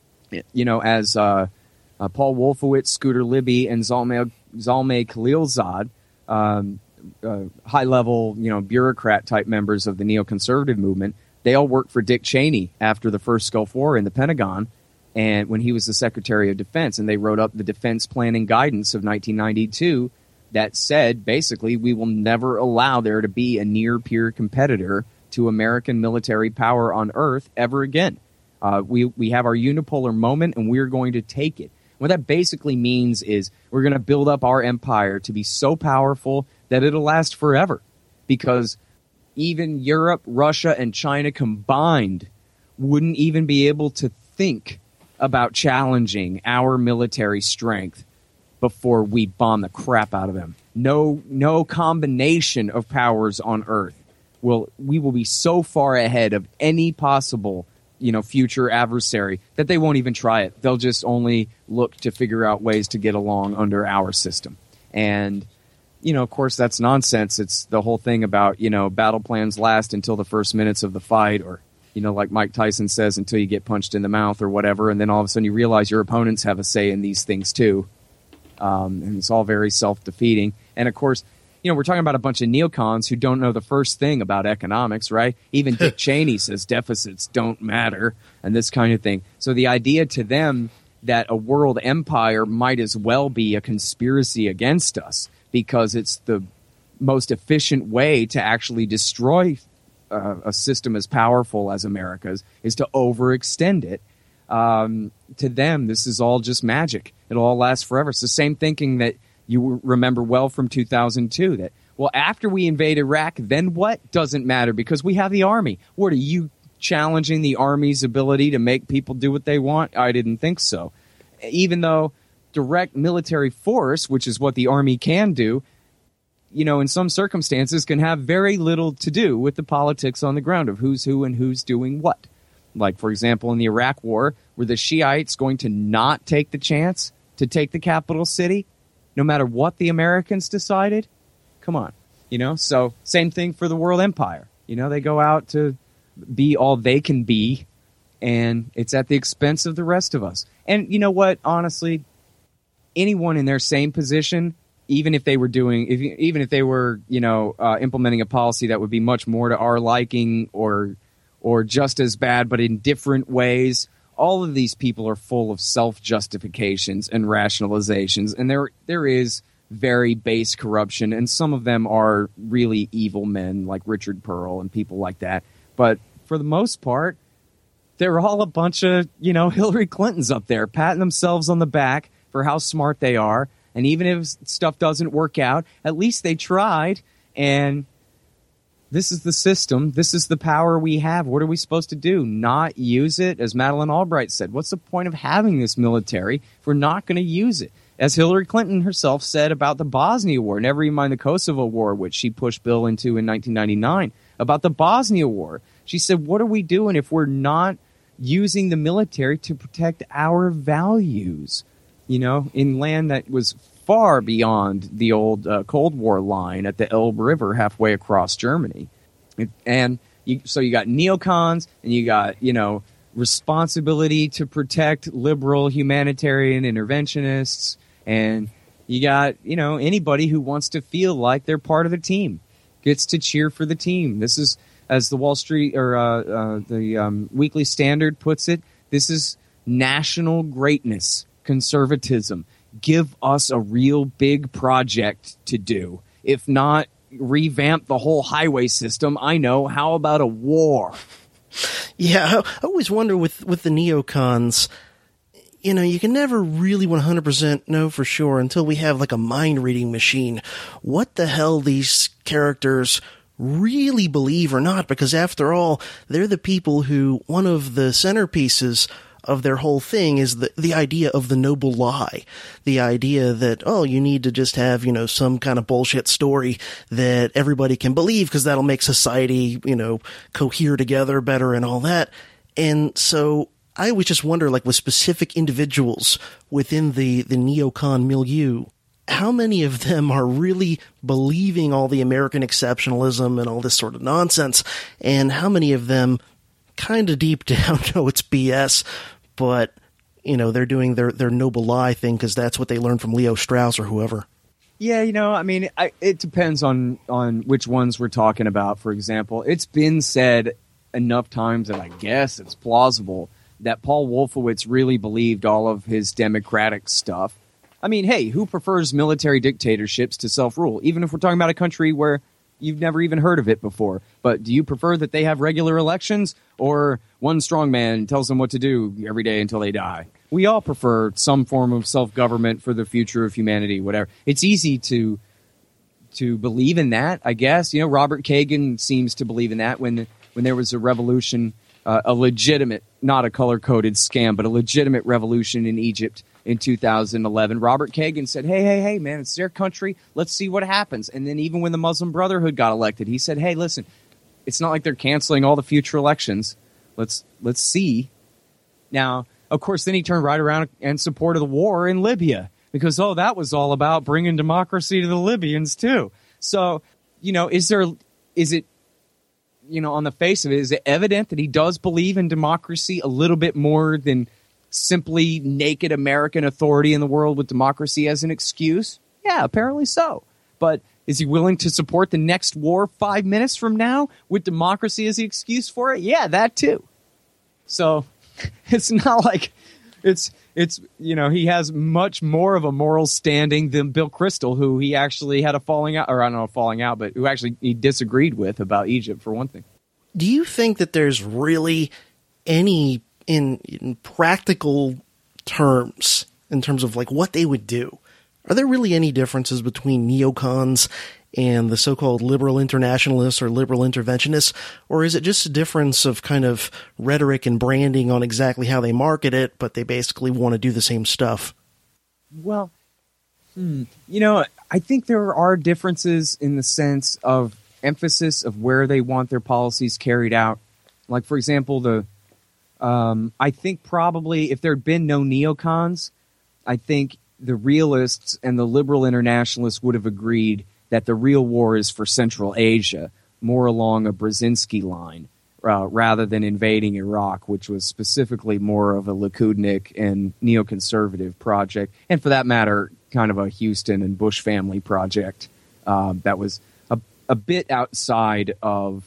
you know, as uh, uh, Paul Wolfowitz, Scooter Libby, and Zalmay, Zalmay Khalilzad, um, uh, high-level, you know, bureaucrat-type members of the neoconservative movement, they all worked for Dick Cheney after the first Gulf War in the Pentagon, and when he was the Secretary of Defense, and they wrote up the Defense Planning Guidance of nineteen ninety-two that said, basically, we will never allow there to be a near-peer competitor to American military power on Earth ever again. Uh, we, we have our unipolar moment, and we're going to take it. What that basically means is we're going to build up our empire to be so powerful that it'll last forever, because even Europe, Russia, and China combined wouldn't even be able to think about challenging our military strength before we bomb the crap out of them. No, no combination of powers on Earth will we will be so far ahead of any possible, you know, future adversary that they won't even try it. They'll just only look to figure out ways to get along under our system. And, you know, of course, that's nonsense. It's the whole thing about, you know, battle plans last until the first minutes of the fight, or you know, like Mike Tyson says, until you get punched in the mouth or whatever, and then all of a sudden you realize your opponents have a say in these things too. Um, and it's all very self-defeating. And, of course, you know, we're talking about a bunch of neocons who don't know the first thing about economics, right? Even Dick Cheney says deficits don't matter and this kind of thing. So the idea to them that a world empire might as well be a conspiracy against us because it's the most efficient way to actually destroy uh, a system as powerful as America's is to overextend it. Um, to them, this is all just magic. It'll all last forever. It's the same thinking that you remember well from two thousand two, that, well, after we invade Iraq, then what? Doesn't matter because we have the army. What, are you challenging the army's ability to make people do what they want? I didn't think so. Even though direct military force, which is what the army can do, you know, in some circumstances can have very little to do with the politics on the ground of who's who and who's doing what. Like, for example, in the Iraq War, were the Shiites going to not take the chance to take the capital city, no matter what the Americans decided? Come on, you know? So same thing for the world empire. You know, they go out to be all they can be, and it's at the expense of the rest of us. And you know what? Honestly, anyone in their same position, even if they were doing, if, even if they were, you know, uh, implementing a policy that would be much more to our liking or or just as bad, but in different ways, all of these people are full of self-justifications and rationalizations, and there there is very base corruption, and some of them are really evil men like Richard Pearl and people like that. But for the most part, they're all a bunch of, you know, Hillary Clintons up there patting themselves on the back for how smart they are. And even if stuff doesn't work out, at least they tried. And this is the system. This is the power we have. What are we supposed to do? Not use it? As Madeleine Albright said, what's the point of having this military if we're not going to use it? As Hillary Clinton herself said about the Bosnia War, never even mind the Kosovo War, which she pushed Bill into in nineteen ninety-nine, about the Bosnia War. She said, what are we doing if we're not using the military to protect our values, you know, in land that was far beyond the old uh, Cold War line at the Elbe River halfway across Germany. It, and you, so you got neocons and you got, you know, responsibility to protect liberal humanitarian interventionists, and you got, you know, anybody who wants to feel like they're part of the team gets to cheer for the team. This is, as the Wall Street or uh, uh, the um, Weekly Standard puts it, this is national greatness, conservatism. Give us a real big project to do. If not, revamp the whole highway system. I know. How about a war? Yeah, I always wonder with, with the neocons, you know, you can never really one hundred percent know for sure until we have like a mind-reading machine what the hell these characters really believe or not, because after all, they're the people who, one of the centerpieces of their whole thing is the the idea of the noble lie. The idea that, oh, you need to just have, you know, some kind of bullshit story that everybody can believe because that'll make society, you know, cohere together better and all that. And so I always just wonder, like, with specific individuals within the, the neocon milieu, how many of them are really believing all the American exceptionalism and all this sort of nonsense, and how many of them kind of deep down know it's B S, but, you know, they're doing their, their noble lie thing because that's what they learned from Leo Strauss or whoever. Yeah, you know, I mean, I, it depends on, on which ones we're talking about, for example. It's been said enough times that I guess it's plausible that Paul Wolfowitz really believed all of his democratic stuff. I mean, hey, who prefers military dictatorships to self-rule? Even if we're talking about a country where you've never even heard of it before. But do you prefer that they have regular elections, or one strong man tells them what to do every day until they die? We all prefer some form of self-government for the future of humanity, whatever. It's easy to to believe in that, I guess. You know, Robert Kagan seems to believe in that when when there was a revolution, uh, a legitimate, not a color-coded scam, but a legitimate revolution in Egypt in two thousand eleven. Robert Kagan said, hey, hey, hey, man, it's their country. Let's see what happens. And then even when the Muslim Brotherhood got elected, he said, hey, listen, it's not like they're canceling all the future elections. Let's let's see. Now, of course, then he turned right around and supported the war in Libya because, oh, that was all about bringing democracy to the Libyans, too. So, you know, is there is it you know, on the face of it, is it evident that he does believe in democracy a little bit more than simply naked American authority in the world with democracy as an excuse? Yeah, apparently so. But is he willing to support the next war five minutes from now with democracy as the excuse for it? Yeah, that too. So it's not like it's, it's you know, he has much more of a moral standing than Bill Kristol, who he actually had a falling out, or I don't know, falling out, but who actually he disagreed with about Egypt, for one thing. Do you think that there's really any, in, in practical terms, in terms of like what they would do, are there really any differences between neocons and the so-called liberal internationalists or liberal interventionists, or is it just a difference of kind of rhetoric and branding on exactly how they market it, but they basically want to do the same stuff? Well, hmm, you know, I think there are differences in the sense of emphasis of where they want their policies carried out. Like, for example, the um, I think probably if there had been no neocons, I think the realists and the liberal internationalists would have agreed that the real war is for Central Asia, more along a Brzezinski line, uh, rather than invading Iraq, which was specifically more of a Likudnik and neoconservative project, and for that matter, kind of a Houston and Bush family project uh, that was a, a bit outside of,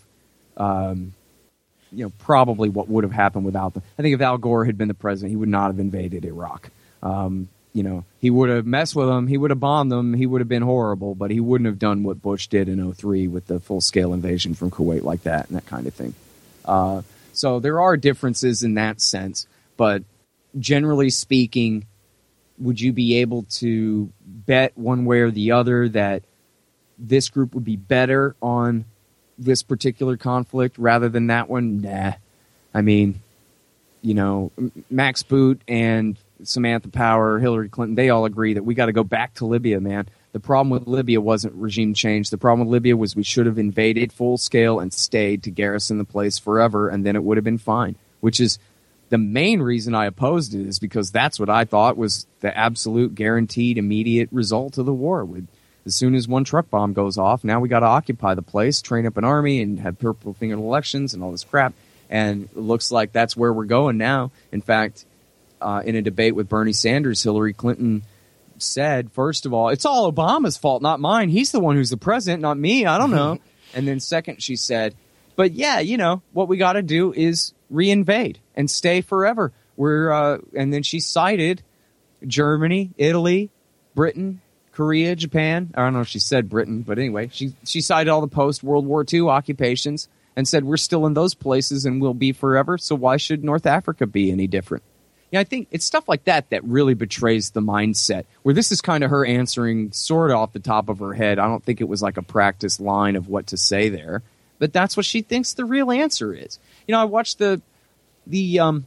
um, you know, probably what would have happened without them. I think if Al Gore had been the president, he would not have invaded Iraq. Um, You know, he would have messed with them. He would have bombed them. He would have been horrible, but he wouldn't have done what Bush did in oh three with the full-scale invasion from Kuwait like that and that kind of thing. Uh, so there are differences in that sense, but generally speaking, would you be able to bet one way or the other that this group would be better on this particular conflict rather than that one? Nah. I mean, you know, Max Boot and Samantha Power, Hillary Clinton, they all agree that we got to go back to Libya, man. The problem with Libya wasn't regime change. The problem with Libya was we should have invaded full scale and stayed to garrison the place forever, and then it would have been fine, which is the main reason I opposed it, is because that's what I thought was the absolute guaranteed immediate result of the war. With, as soon as one truck bomb goes off, now we got to occupy the place, train up an army, and have purple-fingered elections and all this crap. And it looks like that's where we're going now. In fact, Uh, in a debate with Bernie Sanders, Hillary Clinton said, first of all, it's all Obama's fault, not mine. He's the one who's the president, not me. I don't know. And then second, she said, but yeah, you know, what we got to do is reinvade and stay forever. We're uh, and then she cited Germany, Italy, Britain, Korea, Japan. I don't know if she said Britain, but anyway, she, she cited all the post-World War Two occupations and said we're still in those places and will be forever, so why should North Africa be any different? Yeah, I think it's stuff like that that really betrays the mindset, where this is kind of her answering sort of off the top of her head. I don't think it was like a practice line of what to say there, but that's what she thinks the real answer is. You know, I watched the, the um,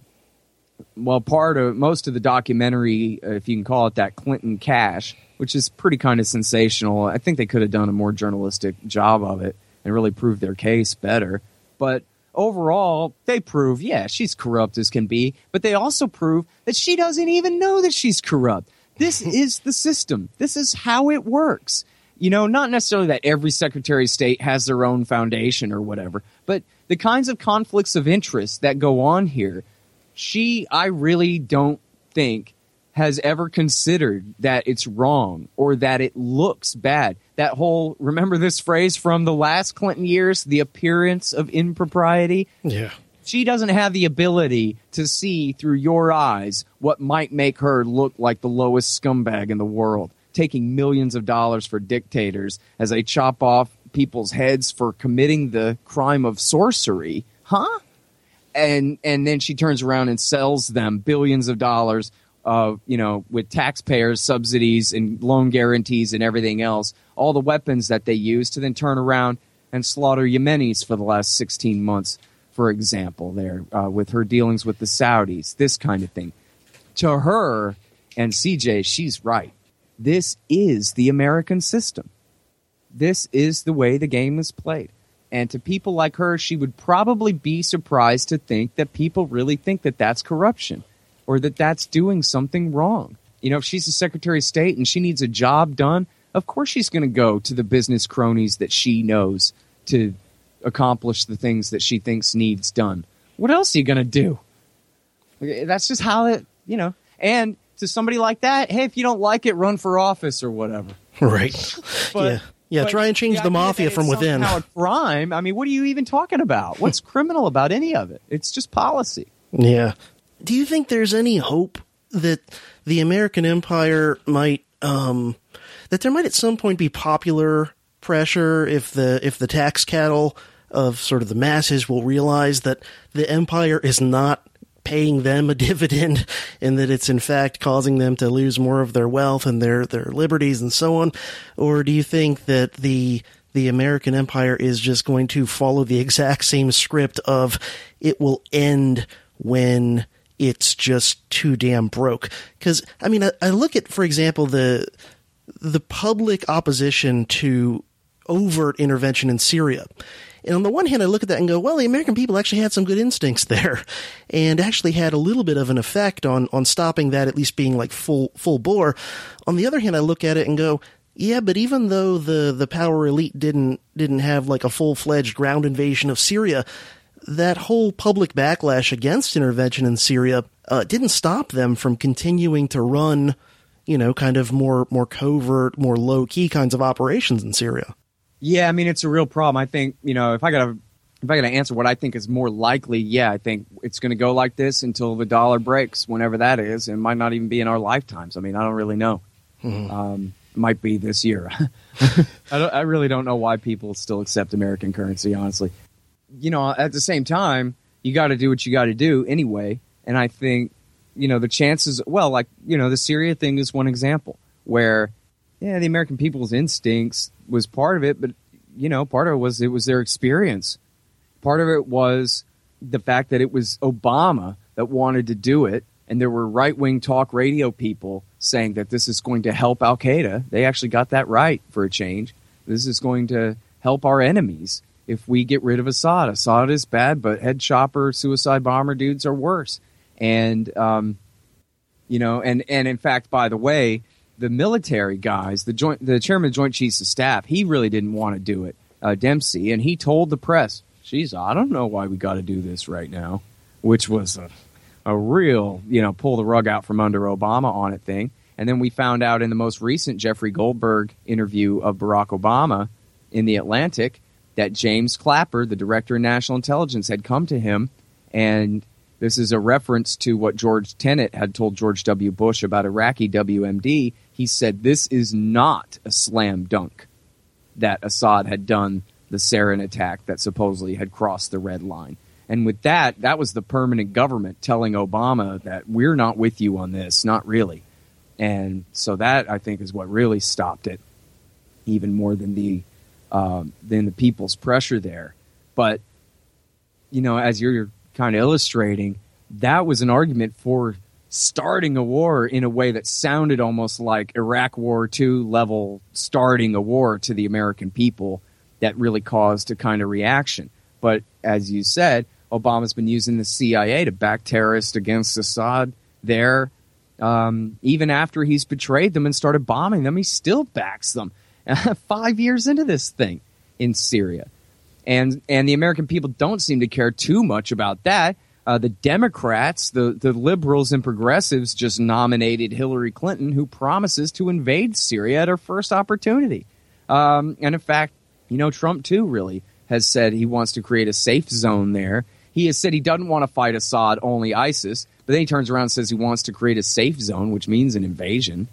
well, part of most of the documentary, if you can call it that, Clinton Cash, which is pretty kind of sensational. I think they could have done a more journalistic job of it and really proved their case better. But overall, they prove, yeah, she's corrupt as can be, but they also prove that she doesn't even know that she's corrupt. This is the system. This is how it works. You know, not necessarily that every Secretary of State has their own foundation or whatever, but the kinds of conflicts of interest that go on here, she, I really don't think, has ever considered that it's wrong or that it looks bad. That whole, remember this phrase from the last Clinton years, the appearance of impropriety? Yeah. She doesn't have the ability to see through your eyes what might make her look like the lowest scumbag in the world, taking millions of dollars for dictators as they chop off people's heads for committing the crime of sorcery. Huh? And, and then she turns around and sells them billions of dollars Uh, you know, with taxpayers' subsidies and loan guarantees and everything else, all the weapons that they use to then turn around and slaughter Yemenis for the last sixteen months, for example, there, uh, with her dealings with the Saudis, this kind of thing. To her and C J, she's right. This is the American system. This is the way the game is played. And to people like her, she would probably be surprised to think that people really think that that's corruption, or that that's doing something wrong. You know, if she's the Secretary of State and she needs a job done, of course she's going to go to the business cronies that she knows to accomplish the things that she thinks needs done. What else are you going to do? That's just how it, you know, and to somebody like that, hey, if you don't like it, run for office or whatever. Right. But, yeah. Yeah. but Try and change the, the mafia from within. A crime. I mean, what are you even talking about? What's criminal about any of it? It's just policy. Yeah. Do you think there's any hope that the American empire might, um, that there might at some point be popular pressure if the, if the tax cattle of sort of the masses will realize that the empire is not paying them a dividend and that it's in fact causing them to lose more of their wealth and their, their liberties and so on? Or do you think that the, the American empire is just going to follow the exact same script of it will end when it's just too damn broke? Because, I mean, I, I look at, for example, the, the public opposition to overt intervention in Syria. And on the one hand, I look at that and go, well, the American people actually had some good instincts there and actually had a little bit of an effect on, on stopping that at least being like full, full bore. On the other hand, I look at it and go, yeah, but even though the, the power elite didn't, didn't have like a full-fledged ground invasion of Syria, that whole public backlash against intervention in Syria, uh, didn't stop them from continuing to run, you know, kind of more, more covert, more low-key kinds of operations in Syria. Yeah, I mean, it's a real problem. I think, you know, if I gotta if I gotta answer what I think is more likely, yeah, I think it's going to go like this until the dollar breaks, whenever that is. It might not even be in our lifetimes. I mean, I don't really know. Mm-hmm. Um, it might be this year. I, don't, I really don't know why people still accept American currency, honestly. You know, at the same time, you got to do what you got to do anyway. And I think, you know, the chances, well, like, you know, the Syria thing is one example where, yeah, the American people's instincts was part of it, but, you know, part of it was it was their experience. Part of it was the fact that it was Obama that wanted to do it, and there were right-wing talk radio people saying that this is going to help al-Qaeda. They actually got that right for a change. This is going to help our enemies if we get rid of Assad. Assad is bad, but head chopper, suicide bomber dudes are worse. And, um, you know, and, and in fact, by the way, the military guys, the joint, the chairman of the Joint Chiefs of Staff, he really didn't want to do it, uh, Dempsey, and he told the press, geez, I don't know why we got to do this right now, which was a, a real, you know, pull the rug out from under Obama on it thing. And then we found out in the most recent Jeffrey Goldberg interview of Barack Obama in The Atlantic that James Clapper, the director of national intelligence, had come to him, and this is a reference to what George Tenet had told George W. Bush about Iraqi W M D. He said this is not a slam dunk that Assad had done the sarin attack that supposedly had crossed the red line. And with that, that was the permanent government telling Obama that we're not with you on this, not really. And so that, I think, is what really stopped it, even more than the um, than the people's pressure there. But, you know, as you're kind of illustrating, that was an argument for starting a war in a way that sounded almost like Iraq War Two level starting a war to the American people that really caused a kind of reaction. But as you said, Obama's been using the C I A to back terrorists against Assad there. Um, even after he's betrayed them and started bombing them, he still backs them five years into this thing in Syria. And and the American people don't seem to care too much about that. Uh, the Democrats, the, the liberals and progressives just nominated Hillary Clinton, who promises to invade Syria at her first opportunity. Um, and in fact, you know, Trump, too, really has said he wants to create a safe zone there. He has said he doesn't want to fight Assad, only ISIS. But then he turns around and says he wants to create a safe zone, which means an invasion.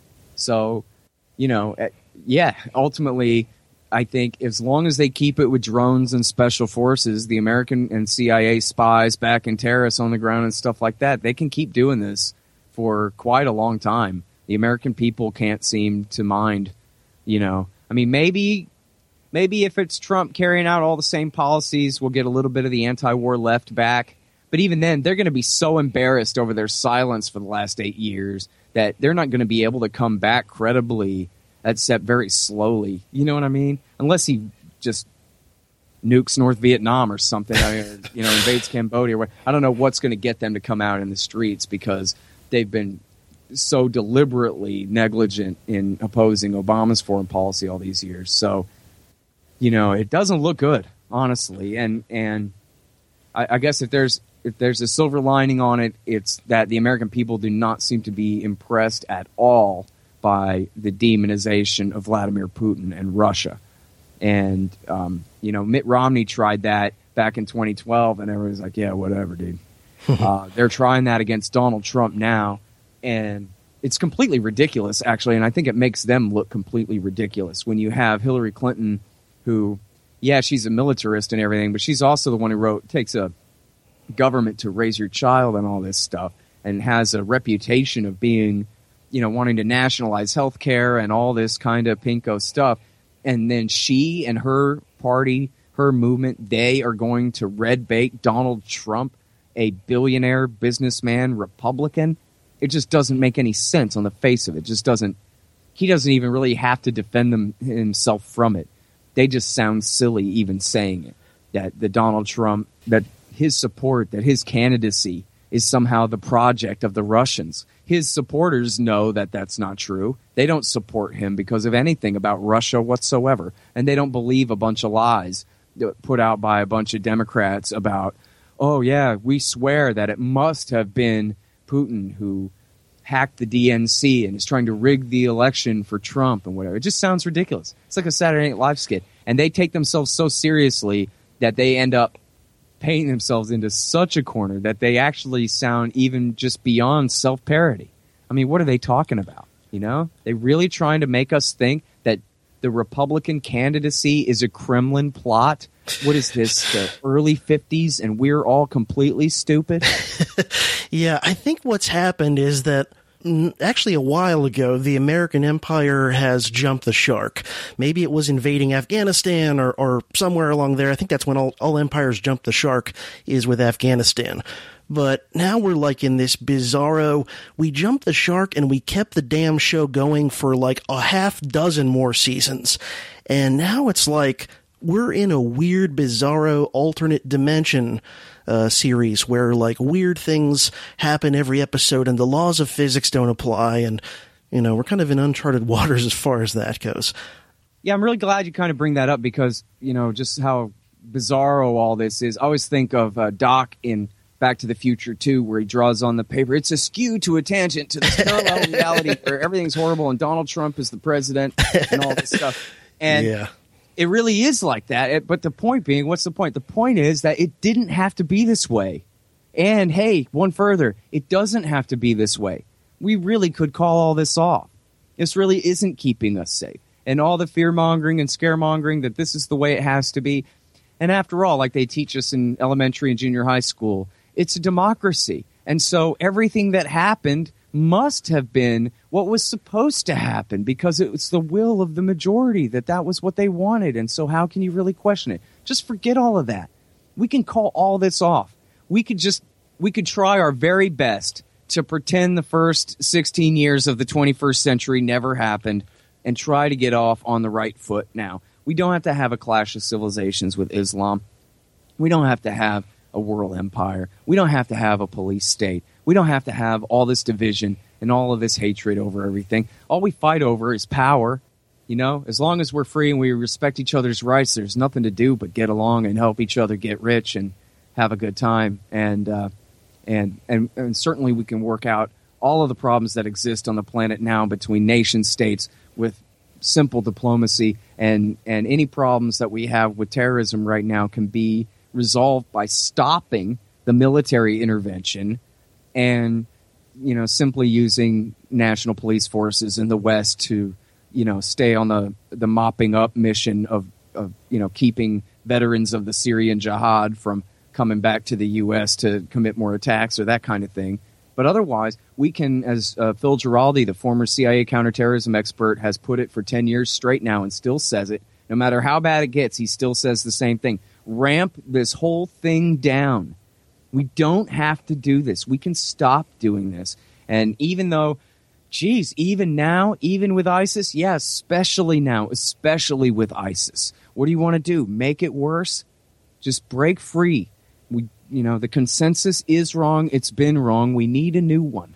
So, you know, yeah, ultimately, I think as long as they keep it with drones and special forces, the American and C I A spies backing terrorists on the ground and stuff like that, they can keep doing this for quite a long time. The American people can't seem to mind, you know. I mean, maybe maybe if it's Trump carrying out all the same policies, we'll get a little bit of the anti-war left back. But even then, they're going to be so embarrassed over their silence for the last eight years that they're not going to be able to come back credibly, except very slowly. You know what I mean? Unless he just nukes North Vietnam or something, I mean, you know, invades Cambodia. I don't know what's going to get them to come out in the streets because they've been so deliberately negligent in opposing Obama's foreign policy all these years. So, you know, it doesn't look good. honestly. And and I, I guess if there's if there's a silver lining on it, it's that the American people do not seem to be impressed at all by the demonization of Vladimir Putin and Russia. And, um, you know, Mitt Romney tried that back in twenty twelve, and everyone's like, yeah, whatever, dude. uh, they're trying that against Donald Trump now, and it's completely ridiculous, actually, and I think it makes them look completely ridiculous when you have Hillary Clinton, who, yeah, she's a militarist and everything, but she's also the one who wrote, takes a government to raise your child and all this stuff, and has a reputation of being, you know, wanting to nationalize health care and all this kind of pinko stuff. And then she and her party, her movement, they are going to red bait Donald Trump, a billionaire businessman Republican. It just doesn't make any sense on the face of it. It just doesn't. He doesn't even really have to defend them himself from it. They just sound silly even saying it. That the Donald Trump, that his support, that his candidacy is somehow the project of the Russians. His supporters know that that's not true. They don't support him because of anything about Russia whatsoever. And they don't believe a bunch of lies put out by a bunch of Democrats about, oh, yeah, we swear that it must have been Putin who hacked the D N C and is trying to rig the election for Trump and whatever. It just sounds ridiculous. It's like a Saturday Night Live skit. And they take themselves so seriously that they end up painting themselves into such a corner that they actually sound even just beyond self-parody. I mean, what are they talking about? You know, they really trying to make us think that the Republican candidacy is a Kremlin plot. What is this, the early fifties, and we're all completely stupid? Yeah, I think what's happened is that actually a while ago, the American empire has jumped the shark. Maybe it was invading Afghanistan or, or somewhere along there. I think that's when all, all empires jump the shark, is with Afghanistan. But now we're like in this bizarro, we jumped the shark and we kept the damn show going for like a half dozen more seasons. And now it's like we're in a weird, bizarro, alternate dimension uh, series where like weird things happen every episode and the laws of physics don't apply. And, you know, we're kind of in uncharted waters as far as that goes. Yeah, I'm really glad you kind of bring that up because, you know, just how bizarro all this is. I always think of uh, Doc in Back to the Future two, where he draws on the paper, it's a skew to a tangent to this parallel reality where everything's horrible and Donald Trump is the president and all this stuff. And yeah. It really is like that. It, but the point being, what's the point? The point is that it didn't have to be this way. And hey, one further, it doesn't have to be this way. We really could call all this off. This really isn't keeping us safe. And all the fear-mongering and scaremongering that this is the way it has to be. And after all, like they teach us in elementary and junior high school, it's a democracy. And so everything that happened must have been what was supposed to happen because it was the will of the majority that that was what they wanted. And so how can you really question it? Just forget all of that. We can call all this off. We could just, we could try our very best to pretend the first sixteen years of the twenty-first century never happened and try to get off on the right foot now. We don't have to have a clash of civilizations with Islam. We don't have to have a world empire. We don't have to have a police state. We don't have to have all this division and all of this hatred over everything. All we fight over is power. You know, as long as we're free and we respect each other's rights, there's nothing to do but get along and help each other get rich and have a good time. And uh, and and and certainly we can work out all of the problems that exist on the planet now between nation states with simple diplomacy, and and any problems that we have with terrorism right now can be resolved by stopping the military intervention and, you know, simply using national police forces in the West to, you know, stay on the, the mopping up mission of, of, you know, keeping veterans of the Syrian jihad from coming back to the U S to commit more attacks or that kind of thing. But otherwise, we can, as uh, Phil Giraldi, the former C I A counterterrorism expert, has put it for ten years straight now and still says it. No matter how bad it gets, he still says the same thing. Ramp this whole thing down. We don't have to do this. We can stop doing this. And even though, geez, even now, even with ISIS, yeah, especially now, especially with ISIS, what do you want to do? Make it worse? Just break free. We, you know, the consensus is wrong. It's been wrong. We need a new one.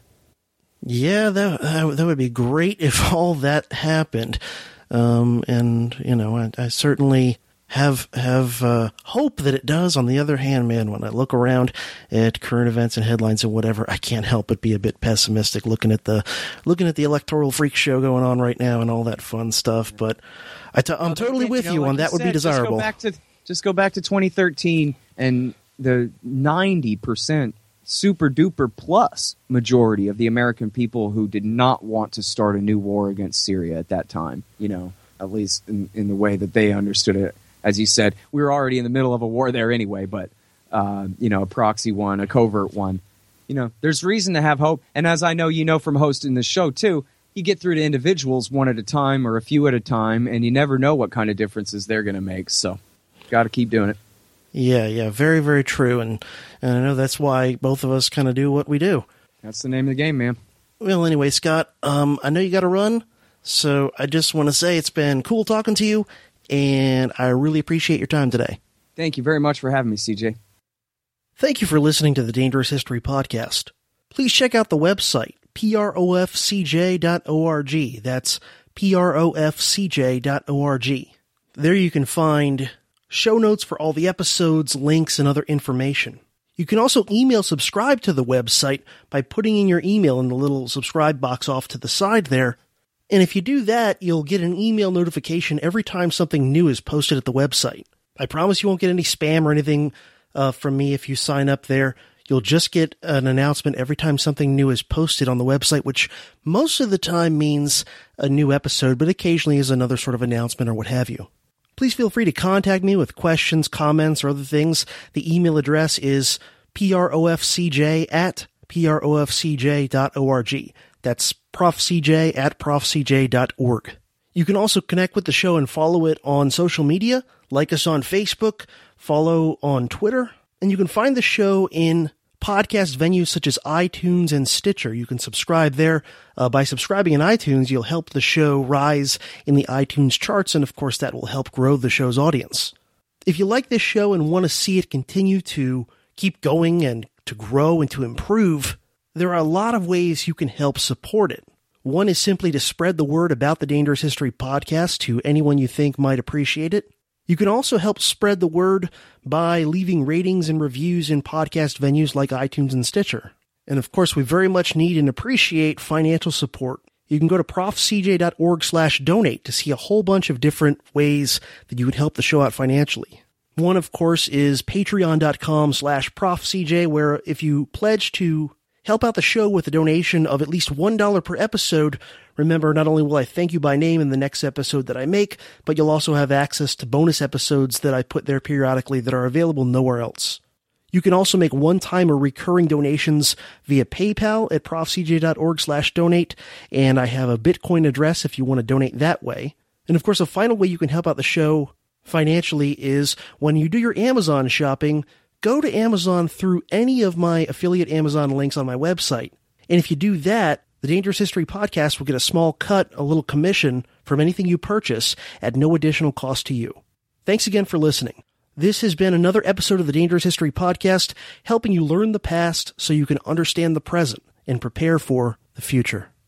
Yeah, that that would be great if all that happened. Um, and, you know, I, I certainly have have uh, hope that it does. On the other hand, man, when I look around at current events and headlines and whatever, I can't help but be a bit pessimistic looking at the looking at the electoral freak show going on right now and all that fun stuff. But I t- I'm totally with you, you know, like on that would said, be desirable. Just go back to just go back to twenty thirteen and the ninety percent super duper plus majority of the American people who did not want to start a new war against Syria at that time. You know, at least in, in the way that they understood it. As you said, we were already in the middle of a war there anyway, but, uh, you know, a proxy one, a covert one. You know, there's reason to have hope. And as I know you know from hosting this show, too, you get through to individuals one at a time or a few at a time, and you never know what kind of differences they're going to make. So, got to keep doing it. Yeah, yeah, very, very true. And, and I know that's why both of us kind of do what we do. That's the name of the game, man. Well, anyway, Scott, um, I know you got to run, so I just want to say it's been cool talking to you. And I really appreciate your time today. Thank you very much for having me, C J. Thank you for listening to the Dangerous History Podcast. Please check out the website, P R O F C J dot org. That's P R O F C J dot org. There you can find show notes for all the episodes, links, and other information. You can also email subscribe to the website by putting in your email in the little subscribe box off to the side there. And if you do that, you'll get an email notification every time something new is posted at the website. I promise you won't get any spam or anything uh, from me if you sign up there. You'll just get an announcement every time something new is posted on the website, which most of the time means a new episode, but occasionally is another sort of announcement or what have you. Please feel free to contact me with questions, comments, or other things. The email address is profcj at profcj dot org. That's profcj at profcj dot org. You can also connect with the show and follow it on social media, like us on Facebook, follow on Twitter, and you can find the show in podcast venues such as iTunes and Stitcher. You can subscribe there. Uh, by subscribing in iTunes, you'll help the show rise in the iTunes charts, and of course that will help grow the show's audience. If you like this show and want to see it continue to keep going and to grow and to improve, there are a lot of ways you can help support it. One is simply to spread the word about the Dangerous History Podcast to anyone you think might appreciate it. You can also help spread the word by leaving ratings and reviews in podcast venues like iTunes and Stitcher. And of course, we very much need and appreciate financial support. You can go to profcj dot org slash donate to see a whole bunch of different ways that you would help the show out financially. One, of course, is patreon dot com slash profcj, where if you pledge to help out the show with a donation of at least one dollar per episode, remember, not only will I thank you by name in the next episode that I make, but you'll also have access to bonus episodes that I put there periodically that are available nowhere else. You can also make one-time or recurring donations via PayPal at profcj dot org slash donate, and I have a Bitcoin address if you want to donate that way. And of course, a final way you can help out the show financially is when you do your Amazon shopping, go to Amazon through any of my affiliate Amazon links on my website. And if you do that, the Dangerous History Podcast will get a small cut, a little commission from anything you purchase at no additional cost to you. Thanks again for listening. This has been another episode of the Dangerous History Podcast, helping you learn the past so you can understand the present and prepare for the future.